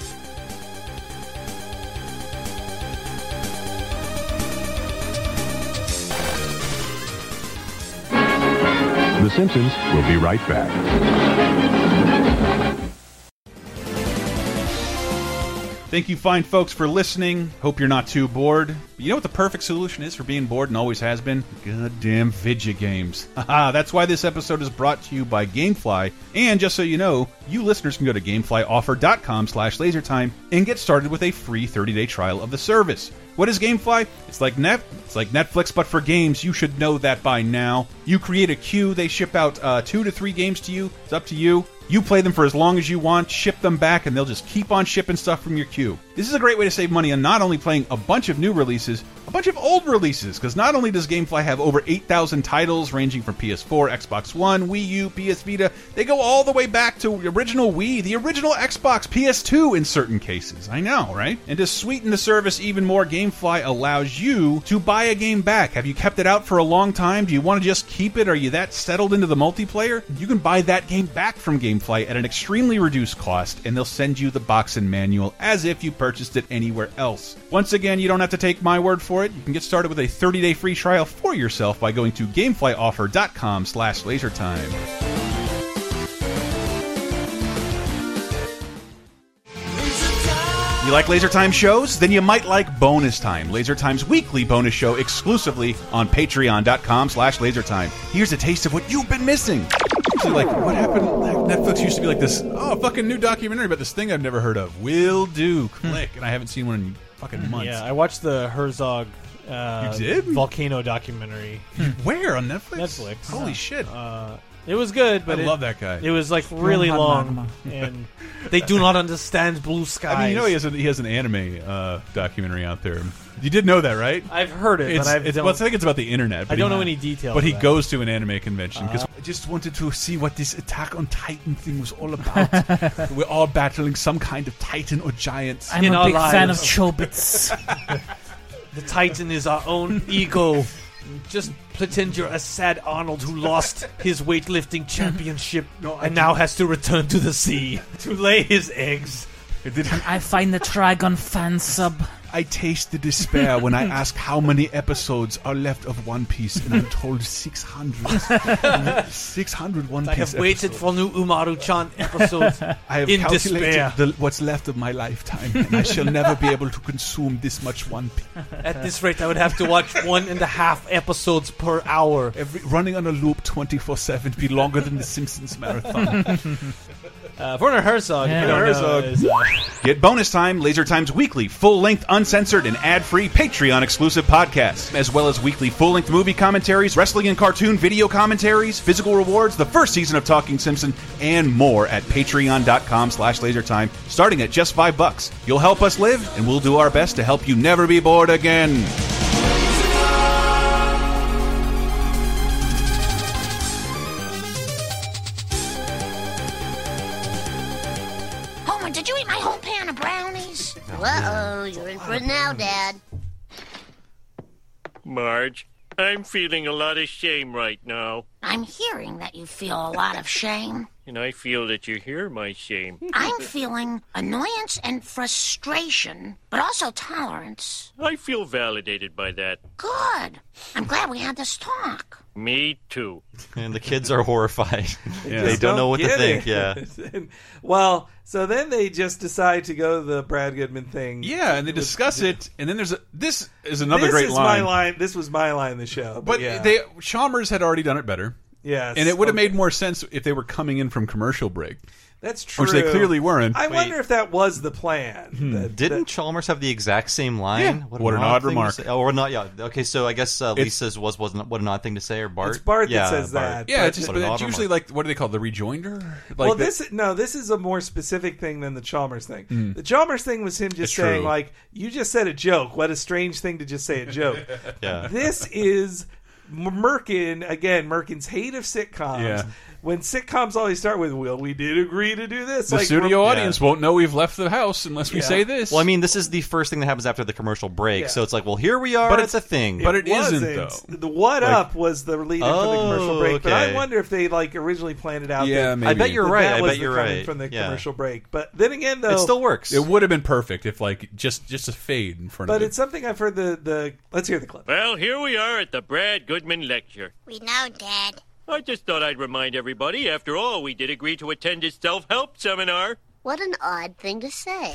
[SPEAKER 10] The Simpsons will be right back.
[SPEAKER 2] Thank you, fine folks, for listening. Hope you're not too bored. You know what the perfect solution is for being bored and always has been? Goddamn video games. Haha, that's why this episode is brought to you by GameFly. And just so you know, you listeners can go to GameFlyOffer.com/lasertime and get started with a free 30-day trial of the service. What is GameFly? It's like Netflix, but for games. You should know that by now. You create a queue. They ship out 2 to 3 games to you. It's up to you. You play them for as long as you want, ship them back, and they'll just keep on shipping stuff from your queue. This is a great way to save money on not only playing a bunch of new releases, a bunch of old releases, because not only does GameFly have over 8,000 titles ranging from PS4, Xbox One, Wii U, PS Vita, they go all the way back to original Wii, the original Xbox, PS2 in certain cases. I know, right? And to sweeten the service even more, GameFly allows you to buy a game back. Have you kept it out for a long time? Do you want to just keep it? Are you that settled into the multiplayer? You can buy that game back from GameFly at an extremely reduced cost, and they'll send you the box and manual as if you purchased it anywhere else. Once again, you don't have to take my word for it. You can get started with a 30-day free trial for yourself by going to GameFlyOffer.com/lasertime. You like Laser Time shows? Then you might like Bonus Time, Laser Time's weekly bonus show exclusively on Patreon.com/lasertime. Here's a taste of what you've been missing. Actually, like, what happened? Like, Netflix used to be like this, fucking new documentary about this thing I've never heard of. Will do. Click. And I haven't seen one in fucking months.
[SPEAKER 12] Yeah, I watched the Herzog
[SPEAKER 2] You did?
[SPEAKER 12] volcano documentary.
[SPEAKER 2] Where? On Netflix?
[SPEAKER 12] Netflix.
[SPEAKER 2] Holy shit.
[SPEAKER 12] It was good, but
[SPEAKER 2] I love that guy.
[SPEAKER 12] It was like really long, and they do not understand blue skies.
[SPEAKER 2] I mean, you know, he has an anime documentary out there. You did know that, right?
[SPEAKER 12] I've heard it, but I
[SPEAKER 2] think it's about the internet. But
[SPEAKER 12] I don't know any details.
[SPEAKER 2] But he
[SPEAKER 12] of that.
[SPEAKER 2] goes to an anime convention because I just wanted to see what this Attack on Titan thing was all about. We're all battling some kind of Titan or giant.
[SPEAKER 13] I'm a big fan of Chobits.
[SPEAKER 12] The Titan is our own ego. Just pretend you're a sad Arnold who lost his weightlifting championship and now has to return to the sea to lay his eggs.
[SPEAKER 13] I find the Trigon fan sub.
[SPEAKER 2] I taste the despair when I ask how many episodes are left of One Piece, and I'm told 600. 600 One Piece.
[SPEAKER 12] I have waited for new Umaru-chan episodes
[SPEAKER 2] I have
[SPEAKER 12] in
[SPEAKER 2] calculated
[SPEAKER 12] despair.
[SPEAKER 2] what's left of my lifetime, and I shall never be able to consume this much One Piece.
[SPEAKER 12] At this rate, I would have to watch 1.5 episodes per hour.
[SPEAKER 2] Running on a loop 24/7 be longer than the Simpsons marathon.
[SPEAKER 12] Werner Herzog.
[SPEAKER 2] Get Bonus Time, Laser Time's weekly, full-length, uncensored, and ad-free Patreon-exclusive podcast, as well as weekly full-length movie commentaries, wrestling and cartoon video commentaries, physical rewards, the first season of Talking Simpson, and more at patreon.com/lasertime, starting at just $5. You'll help us live, and we'll do our best to help you never be bored again.
[SPEAKER 8] Homer, did you eat my whole pan of brownies? Uh-oh, you're in for it now, Dad.
[SPEAKER 3] Marge, I'm feeling a lot of shame right now.
[SPEAKER 8] I'm hearing that you feel a lot of shame.
[SPEAKER 3] And I feel that you hear my shame.
[SPEAKER 8] I'm feeling annoyance and frustration, but also tolerance.
[SPEAKER 3] I feel validated by that.
[SPEAKER 8] Good. I'm glad we had this talk.
[SPEAKER 3] Me too.
[SPEAKER 4] And the kids are horrified.
[SPEAKER 5] Yeah.
[SPEAKER 4] They don't know what to
[SPEAKER 5] Get
[SPEAKER 4] think.
[SPEAKER 5] it.
[SPEAKER 4] Yeah.
[SPEAKER 5] Well, so then they just decide to go to the Brad Goodman thing.
[SPEAKER 2] Yeah, and they discuss it, and then this is another great
[SPEAKER 5] line.
[SPEAKER 2] line.
[SPEAKER 5] This was my line in the show.
[SPEAKER 2] But
[SPEAKER 5] yeah.
[SPEAKER 2] Chalmers had already done it better.
[SPEAKER 5] Yes.
[SPEAKER 2] And it would have made more sense if they were coming in from commercial break.
[SPEAKER 5] That's true.
[SPEAKER 2] Which they clearly weren't.
[SPEAKER 5] I wonder if that was the plan.
[SPEAKER 4] Didn't Chalmers have the exact same line?
[SPEAKER 2] Yeah. What an odd
[SPEAKER 4] thing to
[SPEAKER 2] remark.
[SPEAKER 4] say. Oh, or not? Yeah. Okay, so I guess Lisa's wasn't what an odd thing to say, or Bart.
[SPEAKER 5] It's Bart that
[SPEAKER 4] yeah,
[SPEAKER 5] says
[SPEAKER 4] Bart.
[SPEAKER 5] that.
[SPEAKER 2] Yeah, it's, just,
[SPEAKER 4] What an
[SPEAKER 2] but
[SPEAKER 4] odd
[SPEAKER 2] it's usually
[SPEAKER 4] remark.
[SPEAKER 2] like, what do they call it, the rejoinder? Like
[SPEAKER 5] Well, this is a more specific thing than the Chalmers thing. The Chalmers thing was him just
[SPEAKER 2] It's
[SPEAKER 5] saying,
[SPEAKER 2] true.
[SPEAKER 5] like, you just said a joke. What a strange thing to just say a joke.
[SPEAKER 4] Yeah.
[SPEAKER 5] This is Merkin, again, Merkin's hate of sitcoms.
[SPEAKER 2] Yeah.
[SPEAKER 5] When sitcoms always start with, well, we did agree to do this.
[SPEAKER 2] The
[SPEAKER 5] like,
[SPEAKER 2] studio
[SPEAKER 5] we're-
[SPEAKER 2] audience won't know we've left the house unless we
[SPEAKER 5] Yeah.
[SPEAKER 2] say this.
[SPEAKER 4] Well, I mean, this is the first thing that happens after the commercial break,
[SPEAKER 5] Yeah.
[SPEAKER 4] so it's like, well, here we are.
[SPEAKER 2] But
[SPEAKER 4] It's a thing.
[SPEAKER 2] But it isn't,
[SPEAKER 5] wasn't.
[SPEAKER 2] though.
[SPEAKER 5] The what
[SPEAKER 2] Like-
[SPEAKER 5] up was the lead in for the commercial break. But I
[SPEAKER 4] okay.
[SPEAKER 5] wonder if they like originally planned it out.
[SPEAKER 2] Yeah,
[SPEAKER 5] that,
[SPEAKER 2] maybe.
[SPEAKER 4] I bet you're
[SPEAKER 5] that
[SPEAKER 4] right.
[SPEAKER 5] that
[SPEAKER 4] I
[SPEAKER 5] was
[SPEAKER 4] bet
[SPEAKER 5] the
[SPEAKER 4] you're
[SPEAKER 5] coming
[SPEAKER 4] right.
[SPEAKER 5] from the
[SPEAKER 4] Yeah.
[SPEAKER 5] commercial break. But then again, though,
[SPEAKER 4] It still works.
[SPEAKER 2] It would have been perfect if, like, just a fade in front
[SPEAKER 5] But
[SPEAKER 2] of it.
[SPEAKER 5] it's something I've heard. The let's hear the clip.
[SPEAKER 3] Well, here we are at the Brad Goodman lecture.
[SPEAKER 8] We know, Dad.
[SPEAKER 3] I just thought I'd remind everybody, after all, we did agree to attend his self-help seminar.
[SPEAKER 8] What an odd thing to say.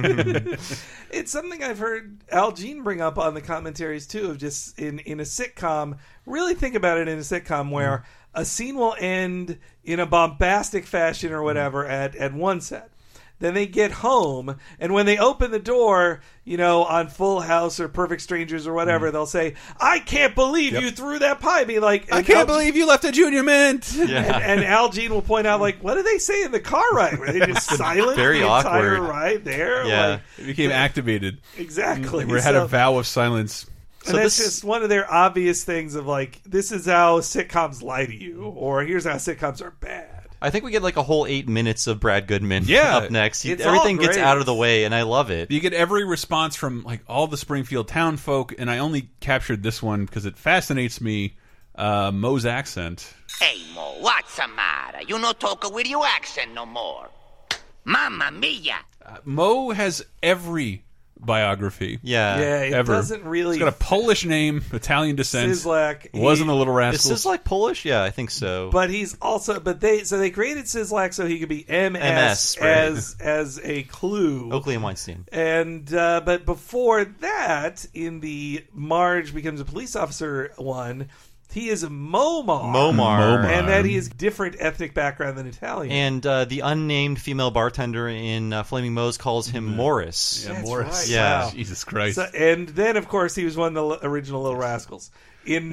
[SPEAKER 5] It's something I've heard Al Jean bring up on the commentaries too. Of just in a sitcom, really think about it in a sitcom where a scene will end in a bombastic fashion or whatever at one set. Then they get home, and when they open the door, you know, on Full House or Perfect Strangers or whatever, they'll say, "I can't believe you threw that pie." Be like,
[SPEAKER 2] I can't believe you left a Junior Mint.
[SPEAKER 4] Yeah.
[SPEAKER 5] And Al Jean will point out, like, what did they say in the car ride? Were they just silent
[SPEAKER 4] Very
[SPEAKER 5] the entire
[SPEAKER 4] awkward.
[SPEAKER 5] ride there?
[SPEAKER 4] Yeah.
[SPEAKER 5] Like,
[SPEAKER 2] It became activated.
[SPEAKER 5] exactly.
[SPEAKER 2] We had a
[SPEAKER 5] So-
[SPEAKER 2] vow of silence.
[SPEAKER 5] And
[SPEAKER 4] So
[SPEAKER 5] that's
[SPEAKER 4] this-
[SPEAKER 5] just one of their obvious things of like, this is how sitcoms lie to you, or here's how sitcoms are bad.
[SPEAKER 4] I think we get like a whole 8 minutes of Brad Goodman
[SPEAKER 2] Yeah.
[SPEAKER 4] up next.
[SPEAKER 5] It's
[SPEAKER 4] Everything
[SPEAKER 5] all
[SPEAKER 4] gets
[SPEAKER 5] great.
[SPEAKER 4] out of the way, and I love it.
[SPEAKER 2] You get every response from, like, all the Springfield town folk, and I only captured this one because it fascinates me, Moe's accent.
[SPEAKER 14] Hey, Mo, what's the matter? You no talk with your accent no more. Mamma mia.
[SPEAKER 2] Moe has every biography.
[SPEAKER 4] Yeah.
[SPEAKER 5] Yeah, it
[SPEAKER 2] ever.
[SPEAKER 5] doesn't really.
[SPEAKER 2] He's got a Polish name, Italian descent.
[SPEAKER 5] Sislak.
[SPEAKER 2] Wasn't a Little
[SPEAKER 4] Is
[SPEAKER 2] Rascals.
[SPEAKER 4] Sislak Polish? Yeah, I think so.
[SPEAKER 5] But he's also, they created Sislak so he could be MS,
[SPEAKER 4] MS, right.
[SPEAKER 5] as a clue.
[SPEAKER 4] Oakley and Weinstein.
[SPEAKER 5] And but before that, in the Marge becomes a police officer one, he is a
[SPEAKER 4] Momar.
[SPEAKER 5] and that he has different ethnic background than Italian.
[SPEAKER 4] And the unnamed female bartender in Flaming Moe's calls him Morris.
[SPEAKER 2] Yeah,
[SPEAKER 5] That's
[SPEAKER 2] Morris.
[SPEAKER 5] right.
[SPEAKER 4] Yeah.
[SPEAKER 5] Wow.
[SPEAKER 2] Jesus Christ.
[SPEAKER 5] So, and then, of course, he was one of the original Little Rascals. In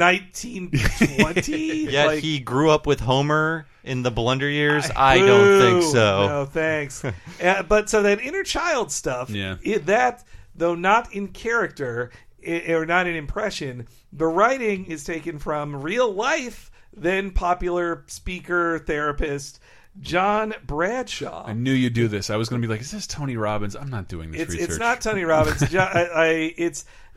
[SPEAKER 5] 1920?
[SPEAKER 4] Yeah,
[SPEAKER 5] like,
[SPEAKER 4] he grew up with Homer in the Blunder years. I don't think so.
[SPEAKER 5] No, thanks. But so that inner child stuff,
[SPEAKER 2] Yeah.
[SPEAKER 5] That, though not in character or not in impression, the writing is taken from real life, then popular speaker, therapist, John Bradshaw.
[SPEAKER 2] I knew you'd do this. I was going to be like, is this Tony Robbins? I'm not doing this research.
[SPEAKER 5] It's not Tony Robbins.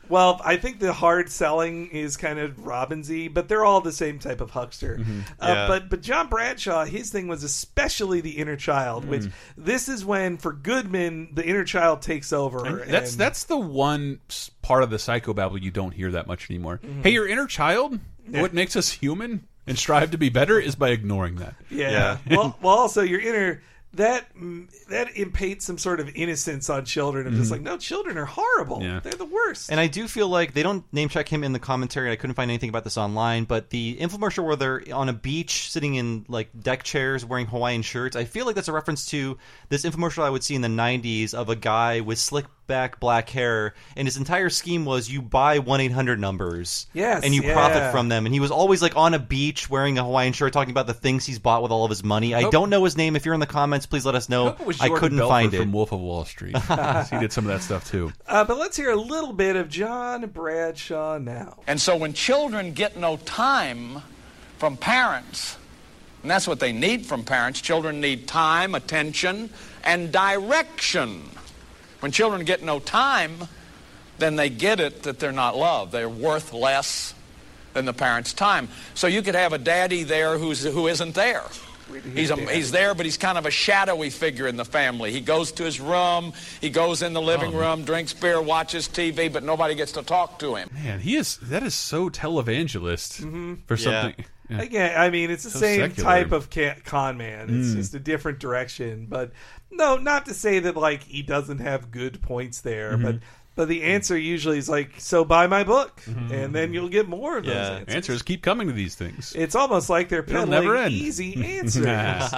[SPEAKER 5] Well, I think the hard selling is kind of Robbinsy, but they're all the same type of huckster. But John Bradshaw, his thing was especially the inner child, which this is when, for Goodman, the inner child takes over.
[SPEAKER 2] And that's the one part of the psychobabble you don't hear that much anymore. Hey, your inner child, what makes us human and strive to be better is by ignoring that.
[SPEAKER 5] Yeah. well, also your inner... That impates some sort of innocence on children. I'm just like, no, children are horrible.
[SPEAKER 2] Yeah.
[SPEAKER 5] They're the worst.
[SPEAKER 4] And I do feel like they don't name check him in the commentary, and I couldn't find anything about this online, but the infomercial where they're on a beach sitting in like deck chairs wearing Hawaiian shirts, I feel like that's a reference to this infomercial I would see in the 90s of a guy with slick back black hair, and his entire scheme was you buy 1-800 numbers and you profit from them, and he was always like on a beach wearing a Hawaiian shirt talking about the things he's bought with all of his money. I don't know his name. If you're in the comments, please let us know. I couldn't find it.
[SPEAKER 2] From Wolf of Wall Street. He did some of that stuff too.
[SPEAKER 5] But let's hear a little bit of John Bradshaw now.
[SPEAKER 15] And so when children get no time from parents, and that's what they need from parents, children need time, attention, and direction. When children get no time, then they get it that they're not loved. They're worth less than the parent's time. So you could have a daddy there who isn't there. He's there, but he's kind of a shadowy figure in the family. He goes to his room, he goes in the living room, drinks beer, watches TV, but nobody gets to talk to him.
[SPEAKER 2] Man, that is so televangelist for something.
[SPEAKER 5] Yeah. Again, I mean, it's the same type of con man. It's just a different direction. But no, not to say that like he doesn't have good points there, but the answer usually is like, so buy my book, and then you'll get more of those answers.
[SPEAKER 2] Answers keep coming to these things.
[SPEAKER 5] It's almost like they're peddling easy answers.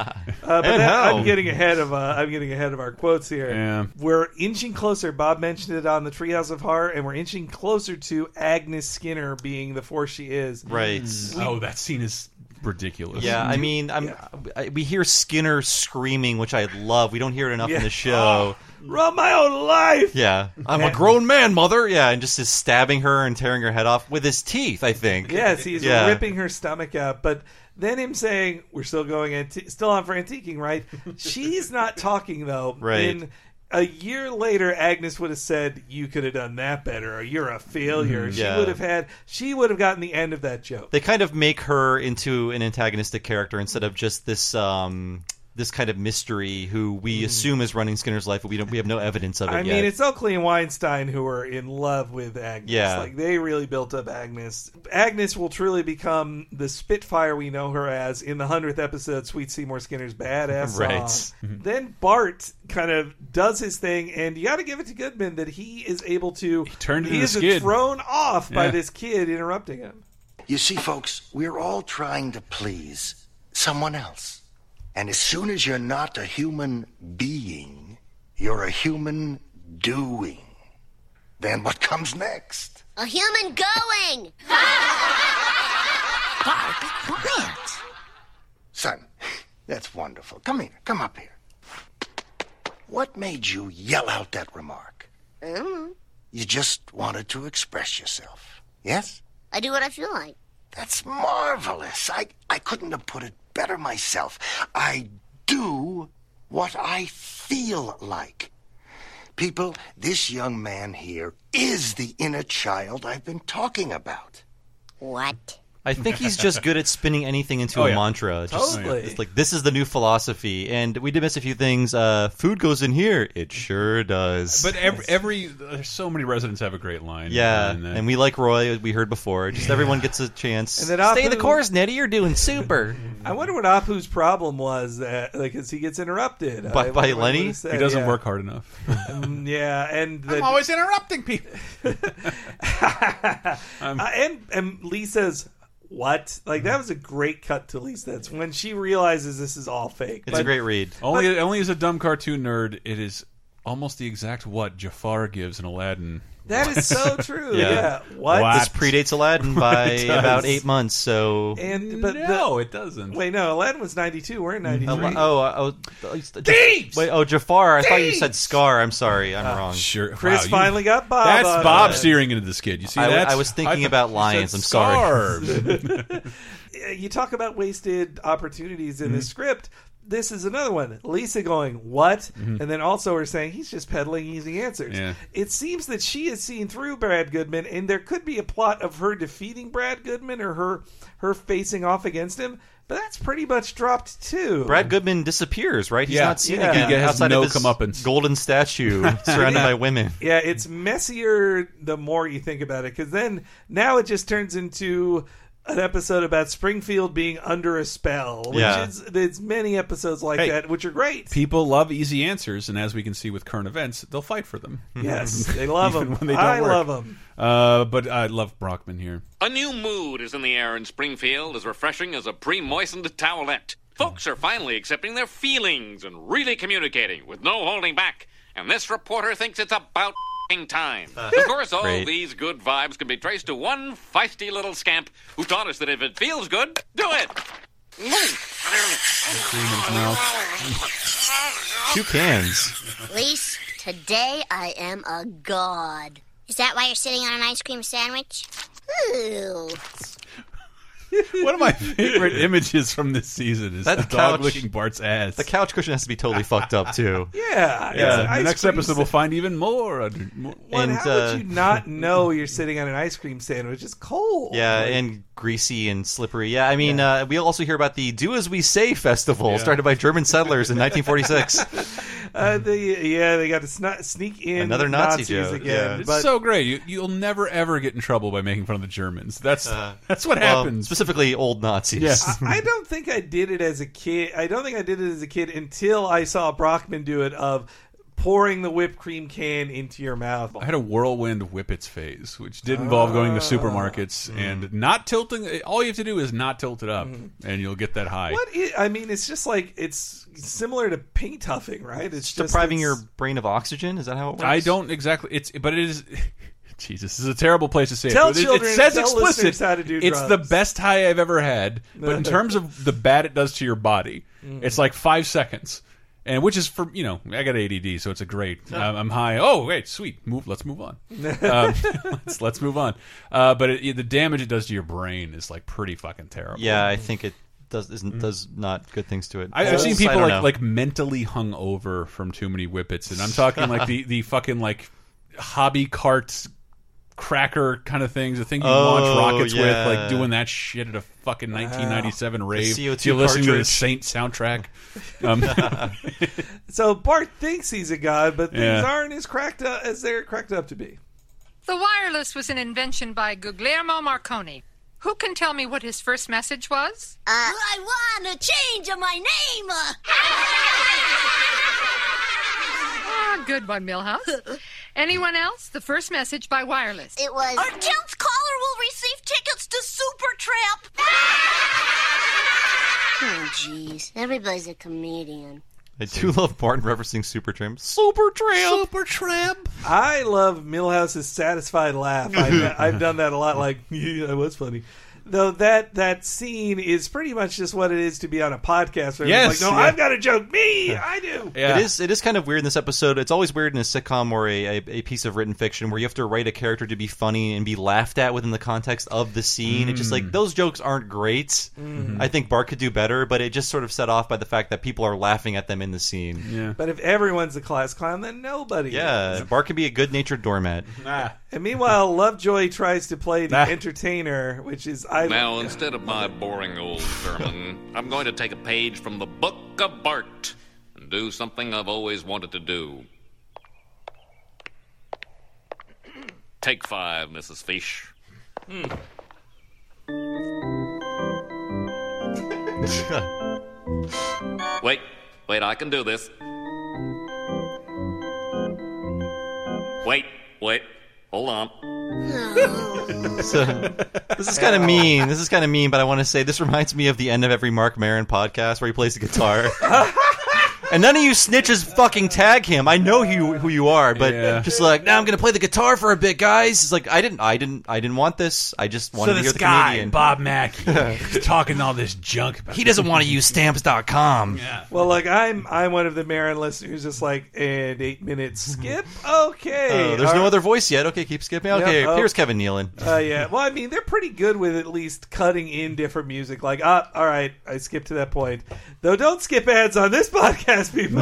[SPEAKER 5] I'm getting ahead of our quotes here.
[SPEAKER 2] Yeah.
[SPEAKER 5] We're inching closer. Bob mentioned it on the Treehouse of Horror, and we're inching closer to Agnes Skinner being the force she is.
[SPEAKER 4] Right.
[SPEAKER 2] That scene is ridiculous.
[SPEAKER 4] Yeah, I mean, we hear Skinner screaming, which I love. We don't hear it enough in the show.
[SPEAKER 5] Run my own life.
[SPEAKER 4] Yeah, I'm a grown man, mother. Yeah, and just is stabbing her and tearing her head off with his teeth, I think.
[SPEAKER 5] Yes, he's ripping her stomach out. But then him saying, "We're still going, still on for antiquing, right?" She's not talking though.
[SPEAKER 4] Right.
[SPEAKER 5] A year later, Agnes would have said, "You could have done that better," or "You're a failure." She would have gotten the end of that joke.
[SPEAKER 4] They kind of make her into an antagonistic character instead of just this this kind of mystery who we assume is running Skinner's life, but we have no evidence of it yet.
[SPEAKER 5] I mean, it's Oakley and Weinstein who are in love with Agnes.
[SPEAKER 4] Yeah.
[SPEAKER 5] Like, they really built up Agnes. Agnes will truly become the Spitfire we know her as in the 100th episode, Sweet Seymour Skinner's badass song.
[SPEAKER 4] Right.
[SPEAKER 5] Then Bart kind of does his thing, and you got to give it to Goodman that he is able to... He isn't thrown off by this kid interrupting him.
[SPEAKER 9] You see, folks, we're all trying to please someone else. And as soon as you're not a human being, you're a human doing. Then what comes next?
[SPEAKER 8] A human going.
[SPEAKER 9] Bart, be quiet. Son, that's wonderful. Come here. Come up here. What made you yell out that remark? You just wanted to express yourself. Yes?
[SPEAKER 8] I do what I feel like.
[SPEAKER 9] That's marvelous. I couldn't have put it better myself. I do what I feel like. People, this young man here is the inner child I've been talking about.
[SPEAKER 8] What?
[SPEAKER 4] I think he's just good at spinning anything into a mantra.
[SPEAKER 5] Totally.
[SPEAKER 4] It's like, this is the new philosophy. And we did miss a few things. Food goes in here. It sure does.
[SPEAKER 2] But there's so many residents have a great line.
[SPEAKER 4] Yeah, and we like Roy, we heard before. Just everyone gets a chance.
[SPEAKER 5] And then
[SPEAKER 4] Stay the course, Nettie. You're doing super.
[SPEAKER 5] I wonder what Apu's problem was, because he gets interrupted.
[SPEAKER 4] By Lenny?
[SPEAKER 2] He doesn't work hard enough.
[SPEAKER 5] And
[SPEAKER 2] I'm always interrupting people.
[SPEAKER 5] And Lee says... What? Like, that was a great cut to Lisa. That's when she realizes this is all fake.
[SPEAKER 4] It's a great read.
[SPEAKER 2] Only as a dumb cartoon nerd, it is almost the exact what Jafar gives in Aladdin.
[SPEAKER 5] That is so true. Yeah. What?
[SPEAKER 4] This predates Aladdin by about 8 months. So
[SPEAKER 2] it doesn't.
[SPEAKER 5] Wait, no, Aladdin was 92. We're in 93.
[SPEAKER 4] Jafar. I thought you said Scar. I'm sorry. I'm wrong.
[SPEAKER 2] Sure.
[SPEAKER 5] Chris finally got Bob.
[SPEAKER 2] That's Bob steering into the skid. You see that?
[SPEAKER 4] I was thinking about lions. I'm sorry.
[SPEAKER 5] You talk about wasted opportunities in the script. this is another one. Lisa going, what? And then also her saying, he's just peddling easy answers.
[SPEAKER 2] Yeah.
[SPEAKER 5] It seems that she has seen through Brad Goodman, and there could be a plot of her defeating Brad Goodman or her facing off against him. But that's pretty much dropped too.
[SPEAKER 4] Brad Goodman disappears, right? He's not seen
[SPEAKER 5] Yeah.
[SPEAKER 4] again
[SPEAKER 2] He has
[SPEAKER 4] outside
[SPEAKER 2] no
[SPEAKER 4] of his
[SPEAKER 2] comeuppance.
[SPEAKER 4] golden statue surrounded by women.
[SPEAKER 5] Yeah, it's messier the more you think about it, because then now it just turns into an episode about Springfield being under a spell, which is there's many episodes like that, which are great.
[SPEAKER 2] People love easy answers, and as we can see with current events, they'll fight for them.
[SPEAKER 5] Yes, they love
[SPEAKER 2] Even
[SPEAKER 5] them.
[SPEAKER 2] when they don't
[SPEAKER 5] I
[SPEAKER 2] work.
[SPEAKER 5] love them.
[SPEAKER 2] But I love Brockman here.
[SPEAKER 16] A new mood is in the air in Springfield, as refreshing as a pre-moistened towelette. Folks are finally accepting their feelings and really communicating with no holding back. And this reporter thinks it's about time. Of course, all
[SPEAKER 4] Great.
[SPEAKER 16] these good vibes can be traced to one feisty little scamp who taught us that if it feels good, do it.
[SPEAKER 4] Two cans.
[SPEAKER 8] Lise, today I am a god. Is that why you're sitting on an ice cream sandwich? Ooh.
[SPEAKER 2] One of my favorite images from this season is
[SPEAKER 4] That
[SPEAKER 2] the dog
[SPEAKER 4] couch-
[SPEAKER 2] licking Bart's ass.
[SPEAKER 4] The couch cushion has to be totally fucked up too.
[SPEAKER 5] Yeah,
[SPEAKER 2] The next episode we'll find even more.
[SPEAKER 5] Well, how would you not know you're sitting on an ice cream sandwich? It's cold.
[SPEAKER 4] Yeah, and greasy and slippery. Yeah, I mean, we also hear about the Do As We Say festival started by German settlers in 1946.
[SPEAKER 5] They got to sneak in
[SPEAKER 4] Another Nazi
[SPEAKER 5] Nazis
[SPEAKER 4] joke.
[SPEAKER 5] again.
[SPEAKER 4] Yeah.
[SPEAKER 2] It's
[SPEAKER 5] But
[SPEAKER 2] so great. You'll never ever get in trouble by making fun of the Germans. That's what happens.
[SPEAKER 4] Specifically, old Nazis.
[SPEAKER 2] Yes.
[SPEAKER 5] I don't think I did it as a kid. I don't think I did it as a kid until I saw Brockman do it of pouring the whipped cream can into your mouth.
[SPEAKER 2] I had a whirlwind whippets phase, which did involve going to supermarkets and not tilting. All you have to do is not tilt it up, and you'll get that high.
[SPEAKER 5] I mean, it's just like it's similar to paint huffing, right? It's just
[SPEAKER 4] Depriving your brain of oxygen? Is that how it works?
[SPEAKER 2] I don't exactly. But it is. Jesus, this is a terrible place to say
[SPEAKER 5] Tell
[SPEAKER 2] it. But
[SPEAKER 5] children,
[SPEAKER 2] it says
[SPEAKER 5] tell
[SPEAKER 2] explicit.
[SPEAKER 5] listeners how to do
[SPEAKER 2] it's
[SPEAKER 5] drugs.
[SPEAKER 2] the best high I've ever had. But in terms of the bad it does to your body, it's like 5 seconds. And which is for, I got ADD, so it's a great. I'm high. Oh, wait, sweet. Let's move on. Let's move on. But the damage it does to your brain is like pretty fucking terrible.
[SPEAKER 4] Yeah, I think it does not good things to it.
[SPEAKER 2] I've seen people like mentally hung over from too many whippets, and I'm talking like the fucking like hobby cart cracker kind of things, the thing you launch rockets with, like doing that shit at a fucking 1997 rave.
[SPEAKER 4] CO2
[SPEAKER 2] You're listening to the
[SPEAKER 4] cartridge.
[SPEAKER 2] Saint soundtrack.
[SPEAKER 5] So Bart thinks he's a god, but things aren't as cracked up as they're cracked up to be.
[SPEAKER 17] The wireless was an invention by Guglielmo Marconi. Who can tell me what his first message was?
[SPEAKER 8] I want a change of my name.
[SPEAKER 17] Ah, good one, Milhouse. Anyone else? The first message by wireless.
[SPEAKER 8] It was... Our 10th caller will receive tickets to Supertramp. Oh, jeez. Everybody's a comedian.
[SPEAKER 4] I do love Martin referencing Supertramp.
[SPEAKER 2] Supertramp.
[SPEAKER 5] I love Milhouse's satisfied laugh. I've done that a lot. Like, yeah, that was funny. Though that scene is pretty much just what it is to be on a podcast. Where it's like, no, I've got a joke. Me, I do.
[SPEAKER 4] Yeah. It is kind of weird in this episode. It's always weird in a sitcom or a piece of written fiction where you have to write a character to be funny and be laughed at within the context of the scene. It's just like, those jokes aren't great. I think Bart could do better, but it just sort of set off by the fact that people are laughing at them in the scene.
[SPEAKER 2] Yeah.
[SPEAKER 5] But if everyone's a class clown, then nobody
[SPEAKER 4] Yeah,
[SPEAKER 5] is.
[SPEAKER 4] Bart can be a good-natured doormat.
[SPEAKER 5] And meanwhile, Lovejoy tries to play the entertainer, which is...
[SPEAKER 16] Now, instead of my boring old sermon, I'm going to take a page from the Book of Bart and do something I've always wanted to do. Take 5, Mrs. Fish. Wait, I can do this. Wait, hold on.
[SPEAKER 4] So, this is kind of mean. But I want to say this reminds me of the end of every Mark Maron podcast where he plays the guitar. And none of you snitches fucking tag him. I know who you are, but just like, now I'm going to play the guitar for a bit, guys. It's like, I didn't want this. I just wanted to hear the comedian.
[SPEAKER 2] Bob Mackey, he's talking all this junk about
[SPEAKER 4] he doesn't want to use stamps.com.
[SPEAKER 2] Yeah.
[SPEAKER 5] Well, like I'm one of the Marin listeners who's just like, and 8 minutes skip. Okay.
[SPEAKER 4] There's no other voice yet. Okay, keep skipping. Okay, here's Kevin Nealon.
[SPEAKER 5] Yeah. Well, I mean, they're pretty good with at least cutting in different music. Like, all right, I skipped to that point. Though, don't skip ads on this podcast, people.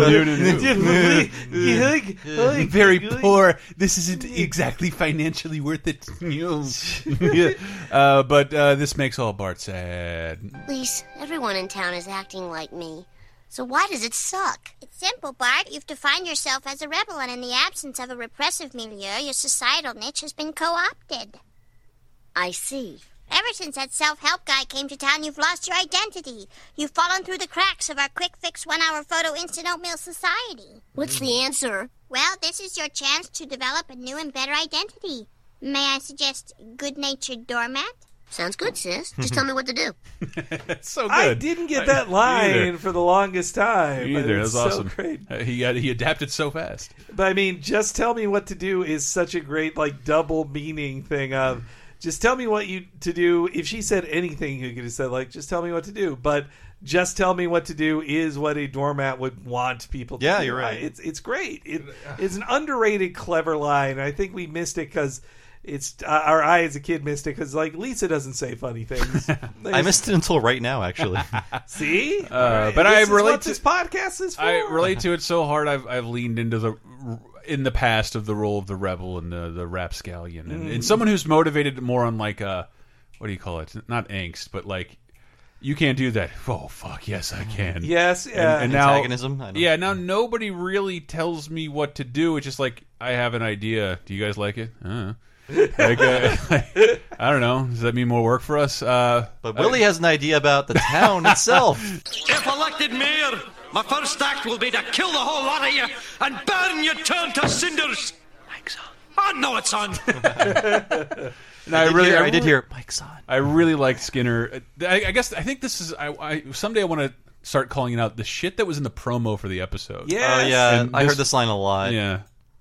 [SPEAKER 2] No. Very poor. This isn't exactly financially worth it. But this makes all Bart sad.
[SPEAKER 8] Lise, everyone in town is acting like me. So why does it suck? It's simple, Bart. You've defined yourself as a rebel, and in the absence of a repressive milieu, your societal niche has been co-opted. I see. Ever since that self-help guy came to town, you've lost your identity. You've fallen through the cracks of our quick-fix, one-hour photo instant oatmeal society. What's the answer? Well, this is your chance to develop a new and better identity. May I suggest good-natured doormat? Sounds good, sis. Just tell me what to do.
[SPEAKER 2] That's so good.
[SPEAKER 5] I didn't get that line for the longest time.
[SPEAKER 2] Either. That was awesome.
[SPEAKER 5] So great.
[SPEAKER 2] He adapted so fast.
[SPEAKER 5] But I mean, just tell me what to do is such a great like double meaning thing of just tell me what to do. If she said anything, you could have said like, just tell me what to do. But just tell me what to do is what a doormat would want people to do.
[SPEAKER 4] Yeah, you're right.
[SPEAKER 5] It's great. It's an underrated, clever line. I think we missed it because I as a kid missed it because like Lisa doesn't say funny things.
[SPEAKER 4] I missed it until right now, actually.
[SPEAKER 5] See,
[SPEAKER 2] but
[SPEAKER 5] this
[SPEAKER 2] I
[SPEAKER 5] is
[SPEAKER 2] relate
[SPEAKER 5] what
[SPEAKER 2] to
[SPEAKER 5] this podcast is for.
[SPEAKER 2] I relate to it so hard. I've leaned into in the past of the role of the rebel and the rapscallion, and someone who's motivated more on like what do you call it? Not angst, but like. You can't do that. Oh fuck! Yes, I can.
[SPEAKER 5] Yes,
[SPEAKER 2] and now,
[SPEAKER 4] antagonism.
[SPEAKER 2] Now nobody really tells me what to do. It's just like I have an idea. Do you guys like it? Like, I don't know. Does that mean more work for us?
[SPEAKER 4] But Willie has an idea about the town itself.
[SPEAKER 3] If elected mayor, my first act will be to kill the whole lot of you and burn your town to cinders. Mike's on. Oh no, it's on.
[SPEAKER 2] And I did hear Mike's on. I really liked Skinner. I think this is. Someday I want to start calling it out. The shit that was in the promo for the episode.
[SPEAKER 5] Yes.
[SPEAKER 4] Oh yeah, I heard this line a lot.
[SPEAKER 2] Yeah.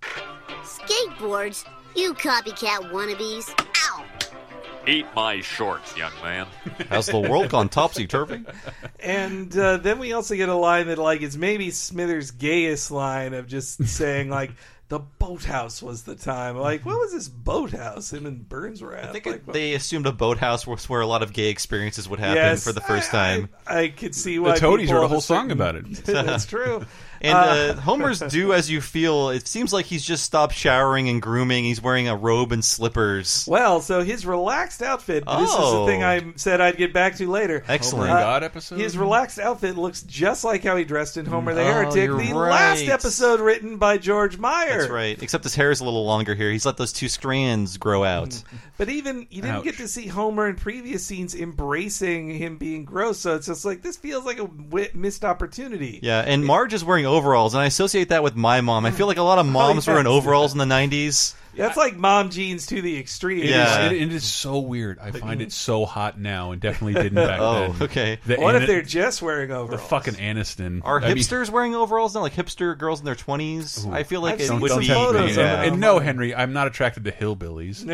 [SPEAKER 8] Skateboards, you copycat wannabes. Ow!
[SPEAKER 16] Eat my shorts, young man.
[SPEAKER 4] Has the world gone topsy-turvy?
[SPEAKER 5] And then we also get a line that like is maybe Smithers' gayest line of just saying like. The boathouse was the time. Like, what was this boathouse? Him and Burns were at.
[SPEAKER 4] I think they assumed a boathouse was where a lot of gay experiences would happen for the first time.
[SPEAKER 5] I could see why
[SPEAKER 2] the Toadies
[SPEAKER 5] people
[SPEAKER 2] wrote a whole song about it.
[SPEAKER 5] That's true.
[SPEAKER 4] And Homer's do as you feel. It seems like he's just stopped showering and grooming. He's wearing a robe and slippers.
[SPEAKER 5] Well, so his relaxed outfit. This is the thing I said I'd get back to later.
[SPEAKER 4] Excellent.
[SPEAKER 2] Homer and God episode.
[SPEAKER 5] His relaxed outfit looks just like how he dressed in Homer the Heretic,
[SPEAKER 4] you're
[SPEAKER 5] the
[SPEAKER 4] right.
[SPEAKER 5] last episode written by George Meyer.
[SPEAKER 4] That's right. Except his hair is a little longer here. He's let those two strands grow out.
[SPEAKER 5] But even you didn't get to see Homer in previous scenes embracing him being gross. So it's just like this feels like a missed opportunity.
[SPEAKER 4] Yeah, and Marge is wearing overalls, and I associate that with my mom. I feel like a lot of moms were in overalls in the 90s.
[SPEAKER 5] That's like mom jeans to the extreme.
[SPEAKER 2] Yeah. It is so weird. I find it so hot now and definitely didn't back then.
[SPEAKER 4] Okay.
[SPEAKER 5] What if they're just wearing overalls?
[SPEAKER 2] The fucking Aniston.
[SPEAKER 4] Are hipsters wearing overalls now? Like hipster girls in their 20s? I feel like it would be.
[SPEAKER 2] And no, Henry, I'm not attracted to hillbillies.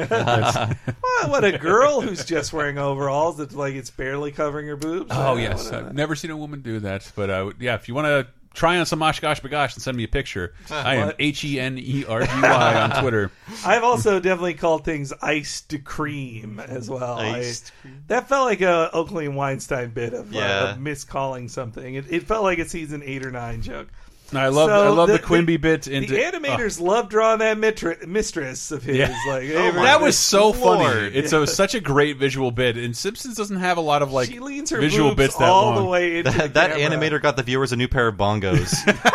[SPEAKER 5] What a girl who's just wearing overalls that's like it's barely covering her boobs.
[SPEAKER 2] Oh, yes. I've never seen a woman do that. But yeah, if you want to try on some Oshkosh Bagosh and send me a picture. I am HENERGY on Twitter.
[SPEAKER 5] I've also definitely called things iced cream as well.
[SPEAKER 4] Cream.
[SPEAKER 5] That felt like a Oakley and Weinstein bit of miscalling something. It felt like a season 8 or 9 joke.
[SPEAKER 2] I love the Quimby bit.
[SPEAKER 5] The animators love drawing that mistress of his.
[SPEAKER 2] Yeah.
[SPEAKER 5] Like,
[SPEAKER 2] that was so funny. It's such a great visual bit, and Simpsons doesn't have a lot of like
[SPEAKER 5] she leans her
[SPEAKER 2] visual bits that
[SPEAKER 5] all
[SPEAKER 2] long.
[SPEAKER 5] The way into
[SPEAKER 4] that animator got the viewers a new pair of bongos.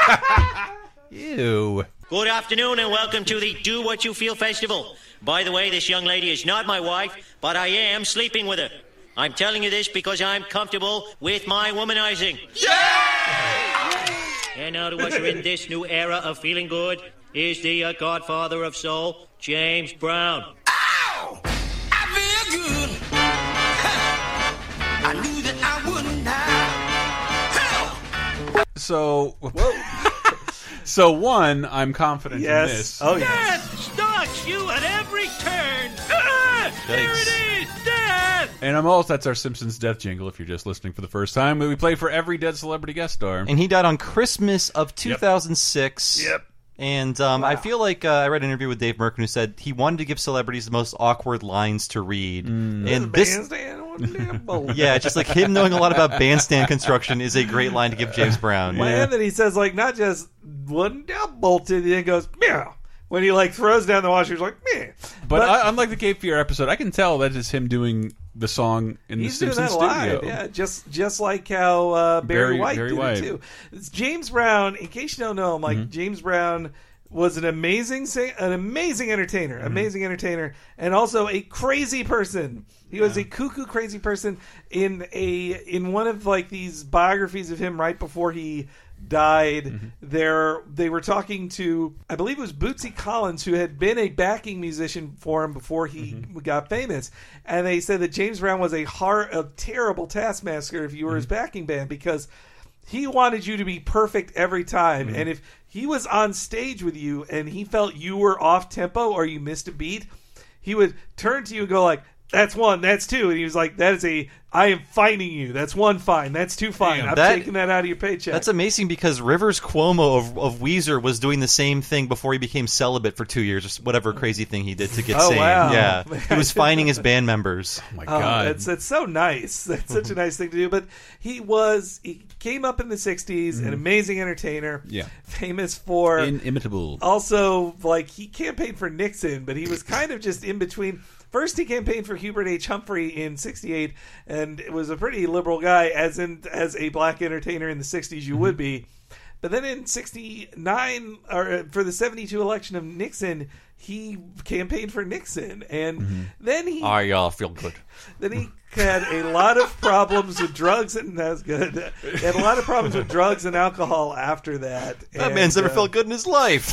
[SPEAKER 2] Ew.
[SPEAKER 18] Good afternoon and welcome to the Do What You Feel Festival. By the way, this young lady is not my wife, but I am sleeping with her. I'm telling you this because I'm comfortable with my womanizing. And now to usher in this new era of feeling good is the godfather of soul, James Brown.
[SPEAKER 6] Ow! I feel good. I knew that I wouldn't die.
[SPEAKER 2] So, so one, I'm confident in this.
[SPEAKER 5] Oh,
[SPEAKER 3] Death stalks you at every turn. Ah, there it is, death.
[SPEAKER 2] And I'm also, that's our Simpsons death jingle if you're just listening for the first time. We play for every dead celebrity guest star.
[SPEAKER 4] And he died on Christmas of 2006.
[SPEAKER 2] Yep.
[SPEAKER 4] And I feel like I read an interview with Dave Merkin who said he wanted to give celebrities the most awkward lines to read. And this, yeah, just like him knowing a lot about bandstand construction is a great line to give James Brown.
[SPEAKER 5] And then he says, like, not just one down bolted, and then goes, meow. When he, like, throws down the washer, he's like, meh.
[SPEAKER 2] But unlike the Cape Fear episode, I can tell that is him doing the song in the Simpsons studio.
[SPEAKER 5] Live, yeah, just like how Barry White did it too. It's James Brown, in case you don't know him, like James Brown was an amazing entertainer, and also a crazy person. He was a cuckoo crazy person. In one of like these biographies of him right before he died, they were talking to, I believe it was Bootsy Collins, who had been a backing musician for him before he got famous, and they said that James Brown was a terrible taskmaster if you were his backing band, because he wanted you to be perfect every time, and if he was on stage with you and he felt you were off tempo or you missed a beat, he would turn to you and go like, "That's one, that's two," and he was like, I am fining you. That's one fine. That's two fine. I'm taking that out of your paycheck.
[SPEAKER 4] That's amazing because Rivers Cuomo of Weezer was doing the same thing before he became celibate for 2 years, or whatever crazy thing he did to get sane.
[SPEAKER 5] Wow.
[SPEAKER 4] Yeah, he was fining his band members.
[SPEAKER 2] Oh my God,
[SPEAKER 5] that's so nice. That's such a nice thing to do. But he came up in the '60s, an amazing entertainer.
[SPEAKER 2] Yeah,
[SPEAKER 5] famous for
[SPEAKER 2] inimitable.
[SPEAKER 5] Also, like he campaigned for Nixon, but he was kind of just in between. First, he campaigned for Hubert H. Humphrey in '68, and was a pretty liberal guy, as a black entertainer in the '60s you would be. But then in '69, or for the '72 election of Nixon, he campaigned for Nixon, and then he.
[SPEAKER 4] Y'all feel good.
[SPEAKER 5] Then he had a lot of problems with drugs, and that's good. He had a lot of problems with drugs and alcohol after that.
[SPEAKER 4] That man's never felt good in his life.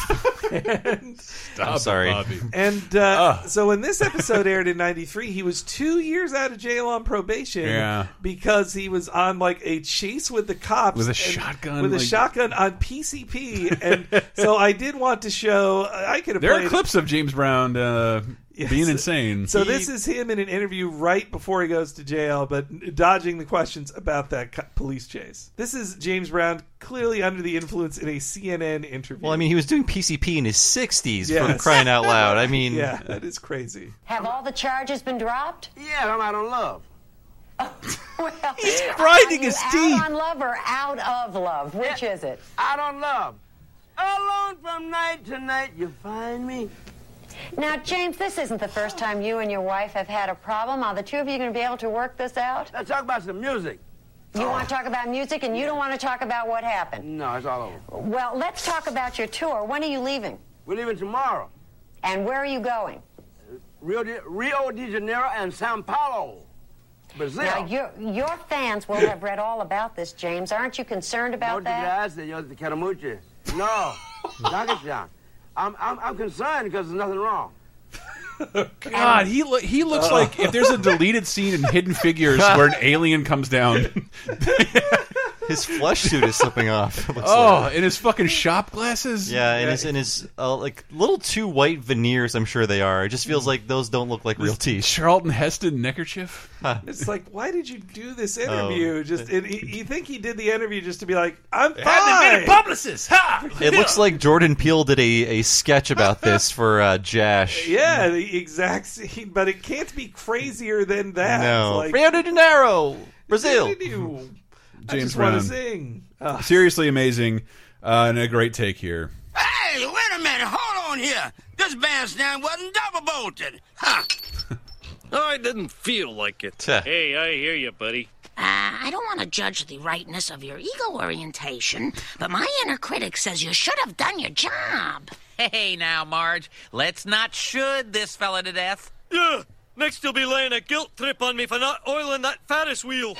[SPEAKER 4] I'm sorry.
[SPEAKER 2] Bobby.
[SPEAKER 5] And so when this episode aired in '93, he was 2 years out of jail on probation because he was on like a chase with the cops
[SPEAKER 2] with a shotgun,
[SPEAKER 5] a shotgun on PCP. And so I did want to show. I could have.
[SPEAKER 2] There are clips of James Brown being insane.
[SPEAKER 5] So this is him in an interview right before he goes to jail, but dodging the questions about that police chase. This is James Brown clearly under the influence in a CNN interview.
[SPEAKER 4] Well, I mean, he was doing PCP in his 60s for crying out loud. I mean,
[SPEAKER 5] yeah, that is crazy.
[SPEAKER 19] Have all the charges been dropped?
[SPEAKER 20] Yeah, I'm out on love.
[SPEAKER 19] Well,
[SPEAKER 5] he's grinding his teeth.
[SPEAKER 19] Out on love or out of love? Which is it?
[SPEAKER 20] Out on love. Alone from night to night, you find me.
[SPEAKER 19] Now, James, this isn't the first time you and your wife have had a problem. Are the two of you going to be able to work this out?
[SPEAKER 20] Let's talk about some music.
[SPEAKER 19] You want to talk about music, and you don't want to talk about what happened?
[SPEAKER 20] No, it's all over.
[SPEAKER 19] Well, let's talk about your tour. When are you leaving?
[SPEAKER 20] We're leaving tomorrow.
[SPEAKER 19] And where are you going?
[SPEAKER 20] Rio de Janeiro and Sao Paulo, Brazil.
[SPEAKER 19] Now, your fans will have read all about this, James. Aren't you concerned about that?
[SPEAKER 20] No, I'm concerned because there's nothing wrong.
[SPEAKER 2] God, he looks like if there's a deleted scene in Hidden Figures where an alien comes down.
[SPEAKER 4] His flesh suit is slipping off.
[SPEAKER 2] In his fucking shop glasses.
[SPEAKER 4] Yeah, in his like little too white veneers. I'm sure they are. It just feels like those don't look like real teeth.
[SPEAKER 2] Charlton Heston neckerchief.
[SPEAKER 5] It's like, why did you do this interview? You think he did the interview just to be like, I'm fine.
[SPEAKER 2] Publicist. Ha!
[SPEAKER 4] It looks like Jordan Peele did a sketch about this for Jash.
[SPEAKER 5] Yeah, the exact scene, but it can't be crazier than that.
[SPEAKER 4] No,
[SPEAKER 5] like,
[SPEAKER 4] Rio de Janeiro, Brazil.
[SPEAKER 2] James
[SPEAKER 5] Brown.
[SPEAKER 2] Want to sing. Seriously amazing, and a great take here.
[SPEAKER 20] Hey, wait a minute. Hold on here. This bandstand wasn't double bolted. Huh.
[SPEAKER 3] I didn't feel like it. Hey, I hear you, buddy.
[SPEAKER 8] I don't want to judge the rightness of your ego orientation, but my inner critic says you should have done your job.
[SPEAKER 14] Hey, now, Marge, let's not should this fella to death.
[SPEAKER 3] Yeah, next you'll be laying a guilt trip on me for not oiling that Ferris wheel.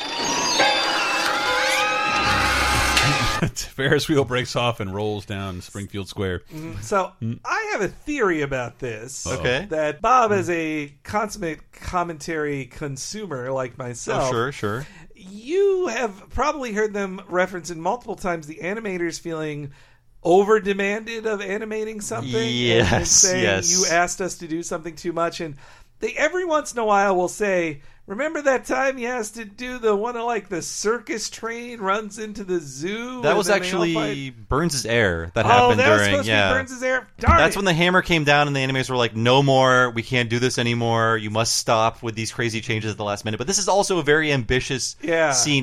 [SPEAKER 2] Ferris wheel breaks off and rolls down Springfield Square.
[SPEAKER 5] So I have a theory about this.
[SPEAKER 4] Okay.
[SPEAKER 5] That Bob, as a consummate commentary consumer like myself,
[SPEAKER 4] sure.
[SPEAKER 5] You you have probably heard them reference in multiple times the animators feeling over-demanded of animating something.
[SPEAKER 4] Yes,
[SPEAKER 5] and saying,
[SPEAKER 4] yes.
[SPEAKER 5] you asked us to do something too much. And they every once in a while will say, remember that time you asked to do the one of like the circus train runs into the zoo?
[SPEAKER 4] That
[SPEAKER 5] and
[SPEAKER 4] was
[SPEAKER 5] then they all
[SPEAKER 4] actually
[SPEAKER 5] fight?
[SPEAKER 4] Burns' Air that happened
[SPEAKER 5] that was
[SPEAKER 4] during.
[SPEAKER 5] supposed to be Burns' Air? Darn
[SPEAKER 4] That's
[SPEAKER 5] it.
[SPEAKER 4] when the hammer came down and the animators were like, no more, we can't do this anymore, you must stop with these crazy changes at the last minute. But this is also a very ambitious scene,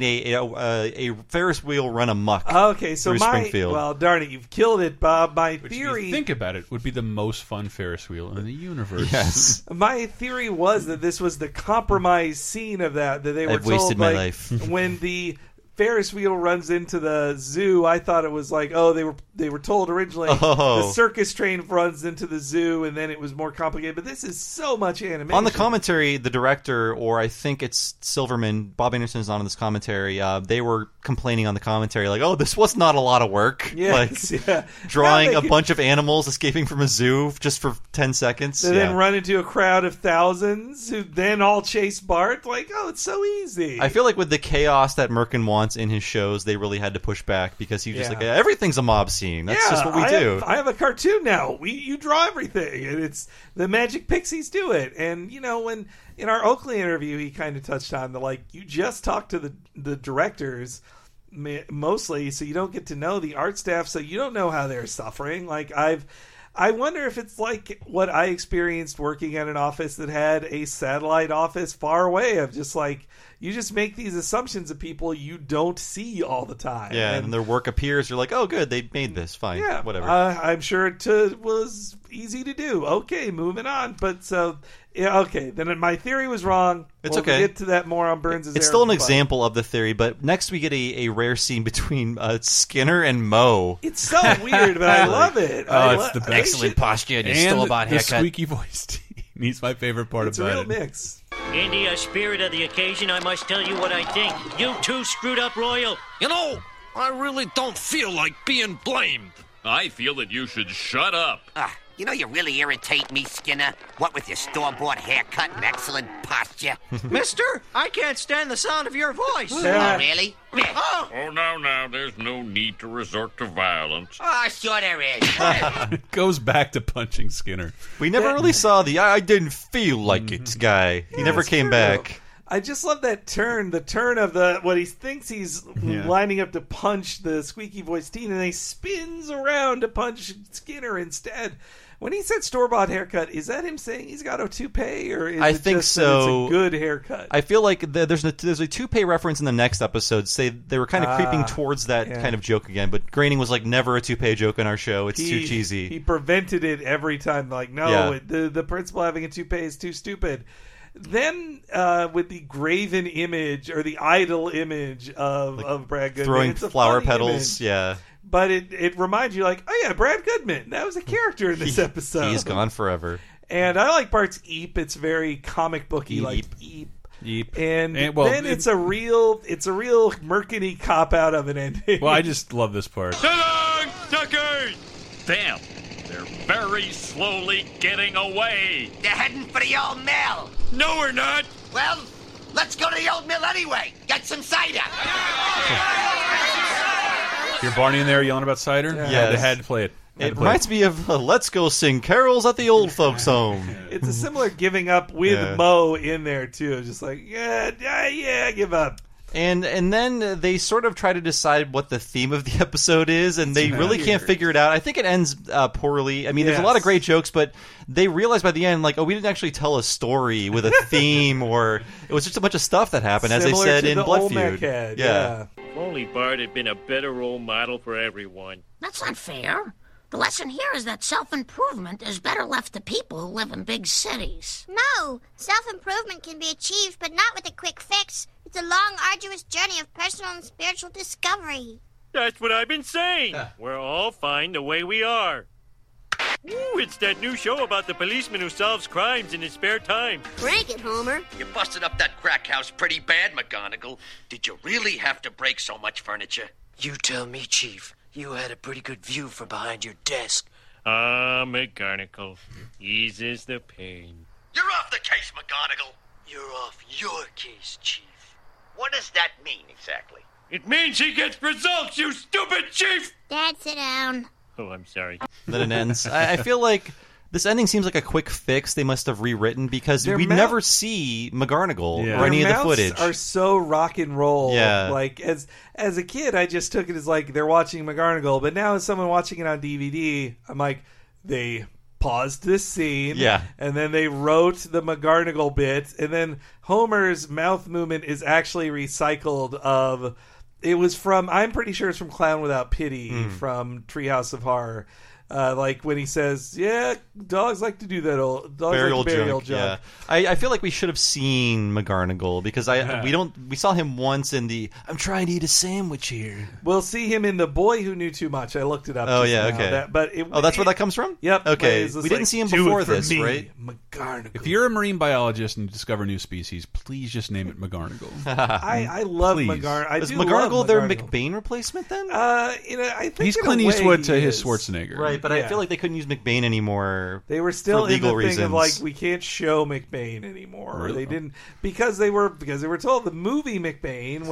[SPEAKER 4] a Ferris wheel run amok
[SPEAKER 5] Okay, so
[SPEAKER 4] through Springfield.
[SPEAKER 5] well, darn it, you've killed it, Bob. My
[SPEAKER 2] Which,
[SPEAKER 5] theory,
[SPEAKER 2] if you think about it, would be the most fun Ferris wheel in the universe.
[SPEAKER 4] Yes.
[SPEAKER 5] my theory was that this was the compromise scene of that they were
[SPEAKER 4] I've
[SPEAKER 5] told
[SPEAKER 4] wasted my
[SPEAKER 5] like,
[SPEAKER 4] life.
[SPEAKER 5] when the Ferris wheel runs into the zoo. I thought it was like, they were told originally the circus train runs into the zoo, and then it was more complicated. But this is so much animation.
[SPEAKER 4] On the commentary, the director, or I think it's Silverman, Bob Anderson is on in this commentary, they were complaining on the commentary, like, oh, this was not a lot of work.
[SPEAKER 5] Yes,
[SPEAKER 4] like, drawing a bunch of animals escaping from a zoo just for 10 seconds.
[SPEAKER 5] They then run into a crowd of thousands who then all chase Bart. Like, oh, it's so easy.
[SPEAKER 4] I feel like with the chaos that Merkin wants in his shows, they really had to push back because he was just like, everything's a mob scene. That's just what we do.
[SPEAKER 5] I have a cartoon now. You draw everything, and it's the Magic Pixies do it. And when in our Oakley interview, he kind of touched on you just talk to the directors mostly, so you don't get to know the art staff, so you don't know how they're suffering. I wonder if it's like what I experienced working at an office that had a satellite office far away, of just like, you just make these assumptions of people you don't see all the time.
[SPEAKER 4] Yeah, and their work appears, you're like, oh, good, they made this, fine, whatever.
[SPEAKER 5] I'm sure it was easy to do. Okay, moving on. But so, okay, then my theory was wrong.
[SPEAKER 4] It's
[SPEAKER 5] we'll
[SPEAKER 4] okay.
[SPEAKER 5] Get to that more on Burns'
[SPEAKER 4] It's still an example of the theory, but next we get a rare scene between Skinner and Moe.
[SPEAKER 5] It's so weird, but I love it.
[SPEAKER 2] It's the best.
[SPEAKER 21] Excellent posture and
[SPEAKER 2] And
[SPEAKER 21] store-bought
[SPEAKER 2] the
[SPEAKER 21] haircut.
[SPEAKER 2] squeaky voice team. He's my favorite part
[SPEAKER 5] It's
[SPEAKER 2] about
[SPEAKER 5] a real
[SPEAKER 2] it.
[SPEAKER 5] mix.
[SPEAKER 18] In the spirit of the occasion, I must tell you what I think. You two screwed up royal.
[SPEAKER 15] You know, I really don't feel like being blamed.
[SPEAKER 16] I feel that you should shut up.
[SPEAKER 14] You know, you really irritate me, Skinner. What with your store-bought haircut and excellent posture.
[SPEAKER 18] Mister, I can't stand the sound of your voice.
[SPEAKER 14] Oh, really?
[SPEAKER 16] Oh, now, there's no need to resort to violence.
[SPEAKER 14] Oh, sure there is.
[SPEAKER 2] Goes back to punching Skinner.
[SPEAKER 4] We never really saw the I didn't feel like it guy. He never came back.
[SPEAKER 5] I just love that turn, the turn of what he thinks he's lining up to punch the squeaky voice teen, and he spins around to punch Skinner instead. When he said store-bought haircut, is that him saying he's got a toupee, or is it
[SPEAKER 4] think
[SPEAKER 5] just
[SPEAKER 4] so.
[SPEAKER 5] that it's a good haircut?
[SPEAKER 4] I feel like there's a toupee reference in the next episode. Say they were kind of creeping towards that kind of joke again, but Groening was like, never a toupee joke in our show. It's too cheesy.
[SPEAKER 5] He prevented it every time. Like, no, the principal having a toupee is too stupid. Then with the graven image or the idol image of Brad Goodman,
[SPEAKER 4] throwing
[SPEAKER 5] it's a
[SPEAKER 4] flower
[SPEAKER 5] funny
[SPEAKER 4] petals,
[SPEAKER 5] image. But it reminds you, like, oh yeah, Brad Goodman. That was a character in this episode.
[SPEAKER 4] He's gone forever.
[SPEAKER 5] And I like Bart's Eep. It's very comic booky, like Eep.
[SPEAKER 2] Eep.
[SPEAKER 5] And then it's a real Merkin-y cop out of an ending.
[SPEAKER 2] Well, I just love this part.
[SPEAKER 3] Along, suckers! Damn, they're very slowly getting away.
[SPEAKER 14] They're heading for the old mill.
[SPEAKER 3] No, we're not.
[SPEAKER 14] Well, let's go to the old mill anyway. Get some cider.
[SPEAKER 2] Hear Barney in there yelling about cider?
[SPEAKER 4] Yeah.
[SPEAKER 2] They had to play it.
[SPEAKER 4] It reminds me of Let's Go Sing Carols at the Old Folks Home.
[SPEAKER 5] It's a similar giving up with Moe in there too. Just like give up.
[SPEAKER 4] And then they sort of try to decide what the theme of the episode is, and they really can't figure it out. I think it ends poorly. I mean, there's a lot of great jokes, but they realize by the end, like, we didn't actually tell a story with a theme, or it was just a bunch of stuff that happened, as they said in Blood Feud.
[SPEAKER 18] If only Bart had been a better role model for everyone.
[SPEAKER 8] That's not fair. The lesson here is that self-improvement is better left to people who live in big cities.
[SPEAKER 22] No, self-improvement can be achieved, but not with a quick fix. It's a long, arduous journey of personal and spiritual discovery.
[SPEAKER 3] That's what I've been saying. We're all fine the way we are. Ooh, it's that new show about the policeman who solves crimes in his spare time.
[SPEAKER 22] Crank it, Homer.
[SPEAKER 14] You busted up that crack house pretty bad, McGonagall. Did you really have to break so much furniture?
[SPEAKER 23] You tell me, Chief. You had a pretty good view from behind your desk.
[SPEAKER 3] McGonagall eases the pain.
[SPEAKER 14] You're off the case, McGonagall.
[SPEAKER 23] You're off your case, Chief.
[SPEAKER 14] What does that mean exactly?
[SPEAKER 3] It means he gets results, you stupid chief!
[SPEAKER 22] Dad, sit down.
[SPEAKER 3] Oh, I'm sorry.
[SPEAKER 4] Then it ends. I feel like this ending seems like a quick fix they must have rewritten because we never see McGarnagle or any of the footage.
[SPEAKER 5] Are so rock and roll.
[SPEAKER 4] Yeah.
[SPEAKER 5] Like as a kid, I just took it as like they're watching McGarnagle, but now as someone watching it on DVD, I'm like, they paused this scene, and then they wrote the McGarnagle bit, and then Homer's mouth movement is actually recycled of. It was from, I'm pretty sure it's from Clown Without Pity from Treehouse of Horror. Like when he says, "Yeah, dogs like to do that old burial junk."
[SPEAKER 4] Yeah, I feel like we should have seen McGarnagle because we saw him once in the "I'm trying to eat a sandwich here."
[SPEAKER 5] We'll see him in The Boy Who Knew Too Much. I looked it up.
[SPEAKER 4] Oh
[SPEAKER 5] just
[SPEAKER 4] yeah,
[SPEAKER 5] now.
[SPEAKER 4] okay. That's where that comes from.
[SPEAKER 5] Yep.
[SPEAKER 4] Okay, we didn't see him before this, right?
[SPEAKER 5] McGarnagle.
[SPEAKER 2] If you're a marine biologist and you discover a new species, please just name it McGarnagle.
[SPEAKER 5] I love McGarnagle.
[SPEAKER 4] Is McGarnagle their McBain replacement then?
[SPEAKER 5] I think
[SPEAKER 2] he's
[SPEAKER 5] in
[SPEAKER 2] Clint
[SPEAKER 5] a way
[SPEAKER 2] Eastwood to
[SPEAKER 5] he
[SPEAKER 2] his
[SPEAKER 5] is.
[SPEAKER 2] Schwarzenegger,
[SPEAKER 4] Right, but I feel like they couldn't use McBain anymore.
[SPEAKER 5] They were still
[SPEAKER 4] for legal
[SPEAKER 5] in the
[SPEAKER 4] reasons.
[SPEAKER 5] thing of like we can't show McBain anymore.
[SPEAKER 2] Really?
[SPEAKER 5] They didn't because they were told the movie McBain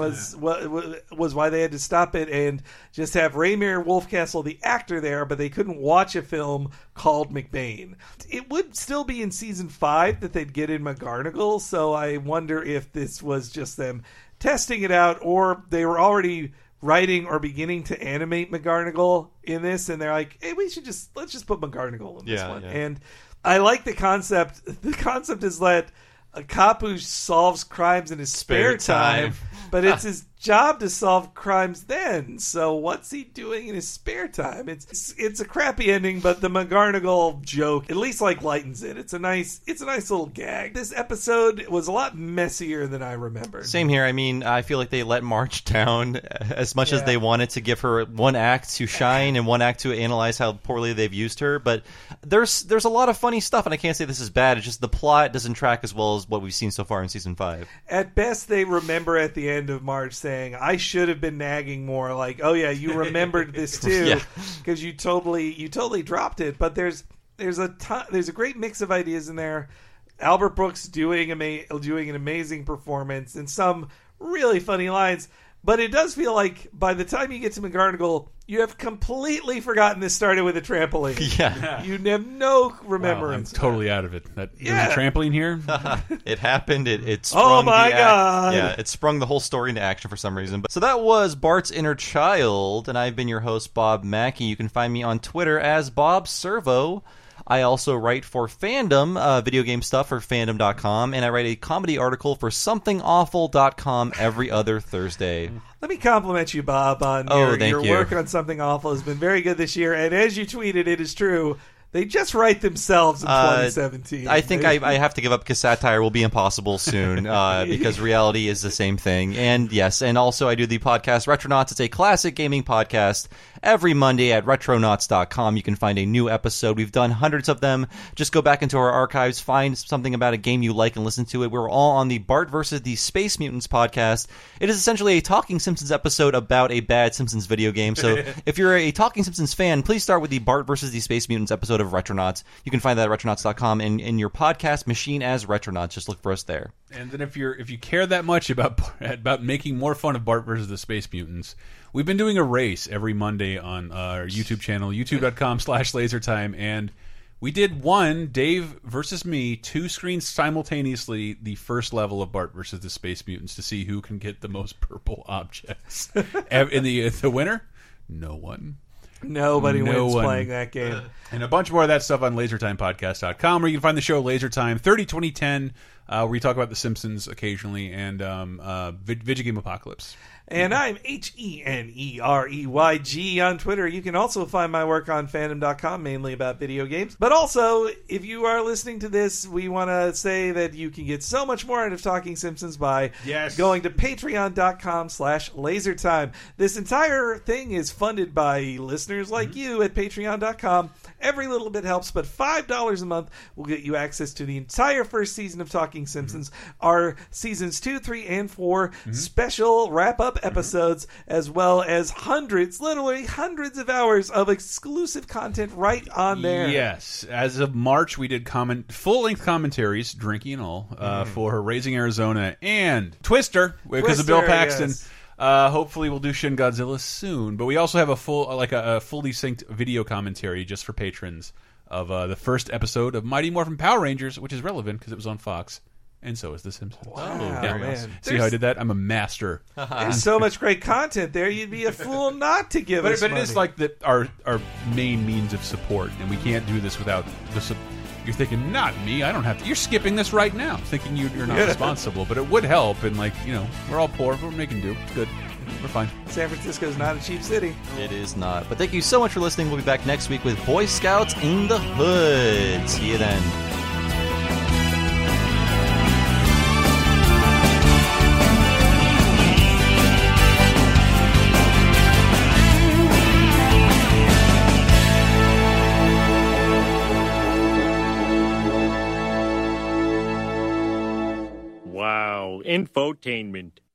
[SPEAKER 5] was why they had to stop it and just have Raymere Wolfcastle the actor there, but they couldn't watch a film called McBain. It would still be in season 5 that they'd get in McGarnagle, so I wonder if this was just them testing it out or they were already writing or beginning to animate McGarnagle in this, and they're like, "Hey, let's just put McGarnagle in this one."
[SPEAKER 4] Yeah.
[SPEAKER 5] And I like the concept. The concept is that a cop who solves crimes in his spare time, but it's his job to solve crimes then. So what's he doing in his spare time? It's a crappy ending, but the McGarnagle joke at least like lightens it. It's a nice little gag. This episode was a lot messier than I remembered.
[SPEAKER 4] Same here. I mean, I feel like they let Marge down as much as they wanted to give her one act to shine and one act to analyze how poorly they've used her. But there's a lot of funny stuff, and I can't say this is bad. It's just the plot doesn't track as well as what we've seen so far in season 5.
[SPEAKER 5] At best, they remember at the end of Marge saying, "I should have been nagging more." Like, "Oh yeah, you remembered this too, because you totally dropped it." But there's a great mix of ideas in there. Albert Brooks doing an amazing performance and some really funny lines. But it does feel like by the time you get to McGarnagle, you have completely forgotten this started with a trampoline.
[SPEAKER 4] Yeah.
[SPEAKER 5] You have no remembrance.
[SPEAKER 2] Wow, I'm totally out of it. There's a trampoline here?
[SPEAKER 4] It happened. It sprung
[SPEAKER 5] oh my God.
[SPEAKER 4] Yeah, it sprung the whole story into action for some reason. So that was Bart's Inner Child, and I've been your host, Bob Mackey. You can find me on Twitter as Bob Servo. I also write for Fandom, video game stuff for fandom.com, and I write a comedy article for somethingawful.com every other Thursday.
[SPEAKER 5] Let me compliment you, Bob, on your work on Something Awful has been very good this year. And as you tweeted, it is true. They just write themselves in 2017.
[SPEAKER 4] I think I have to give up because satire will be impossible soon because reality is the same thing. And yes, and also I do the podcast Retronauts. It's a classic gaming podcast every Monday at retronauts.com. You can find a new episode. We've done hundreds of them. Just go back into our archives, find something about a game you like and listen to it. We're all on the Bart versus the Space Mutants podcast. It is essentially a Talking Simpsons episode about a bad Simpsons video game. So if you're a Talking Simpsons fan, please start with the Bart versus the Space Mutants episode of Retronauts. You can find that at retronauts.com and in your podcast machine as Retronauts. Just look for us there.
[SPEAKER 2] And then if you care that much about making more fun of Bart versus the Space Mutants, we've been doing a race every Monday on our YouTube channel, youtube.com/lasertime, and we did one, Dave versus me, 2 screens simultaneously, the first level of Bart versus the Space Mutants to see who can get the most purple objects. In the winner, no one.
[SPEAKER 5] Nobody wins playing that game.
[SPEAKER 2] And a bunch more of that stuff on lasertimepodcast.com, where you can find the show Lasertime 30-2010, where we talk about The Simpsons occasionally, and Video Game Apocalypse.
[SPEAKER 5] And I'm HENEREYG on Twitter. You can also find my work on fandom.com, mainly about video games. But also, if you are listening to this, we want to say that you can get so much more out of Talking Simpsons by going to patreon.com/lasertime. This entire thing is funded by listeners like you at patreon.com. Every little bit helps, but $5 a month will get you access to the entire first season of Talking Simpsons, our seasons 2, 3, and 4 special wrap-up episodes, as well as literally hundreds of hours of exclusive content right on there.
[SPEAKER 2] Yes. As of March, we did full-length commentaries, drinking and all, for Raising Arizona and Twister, because of Bill Paxton.
[SPEAKER 5] Yes.
[SPEAKER 2] Hopefully we'll do Shin Godzilla soon, but we also have a fully synced video commentary just for patrons of the first episode of Mighty Morphin Power Rangers, which is relevant because it was on Fox, and so is The Simpsons.
[SPEAKER 5] Wow,
[SPEAKER 2] yeah.
[SPEAKER 5] man.
[SPEAKER 2] See how I did that? I'm a master.
[SPEAKER 5] There's so much great content there, you'd be a fool not to give us
[SPEAKER 2] But
[SPEAKER 5] money.
[SPEAKER 2] it is like our main means of support, and we can't do this without the support. You're thinking, not me, I don't have to. You're skipping this right now, thinking you're not responsible, but it would help, and we're all poor, we're making do. It's good. We're fine.
[SPEAKER 5] San Francisco's not a cheap city.
[SPEAKER 4] It is not. But thank you so much for listening. We'll be back next week with Boy Scouts in the Hood. See you then.
[SPEAKER 3] Wow, infotainment.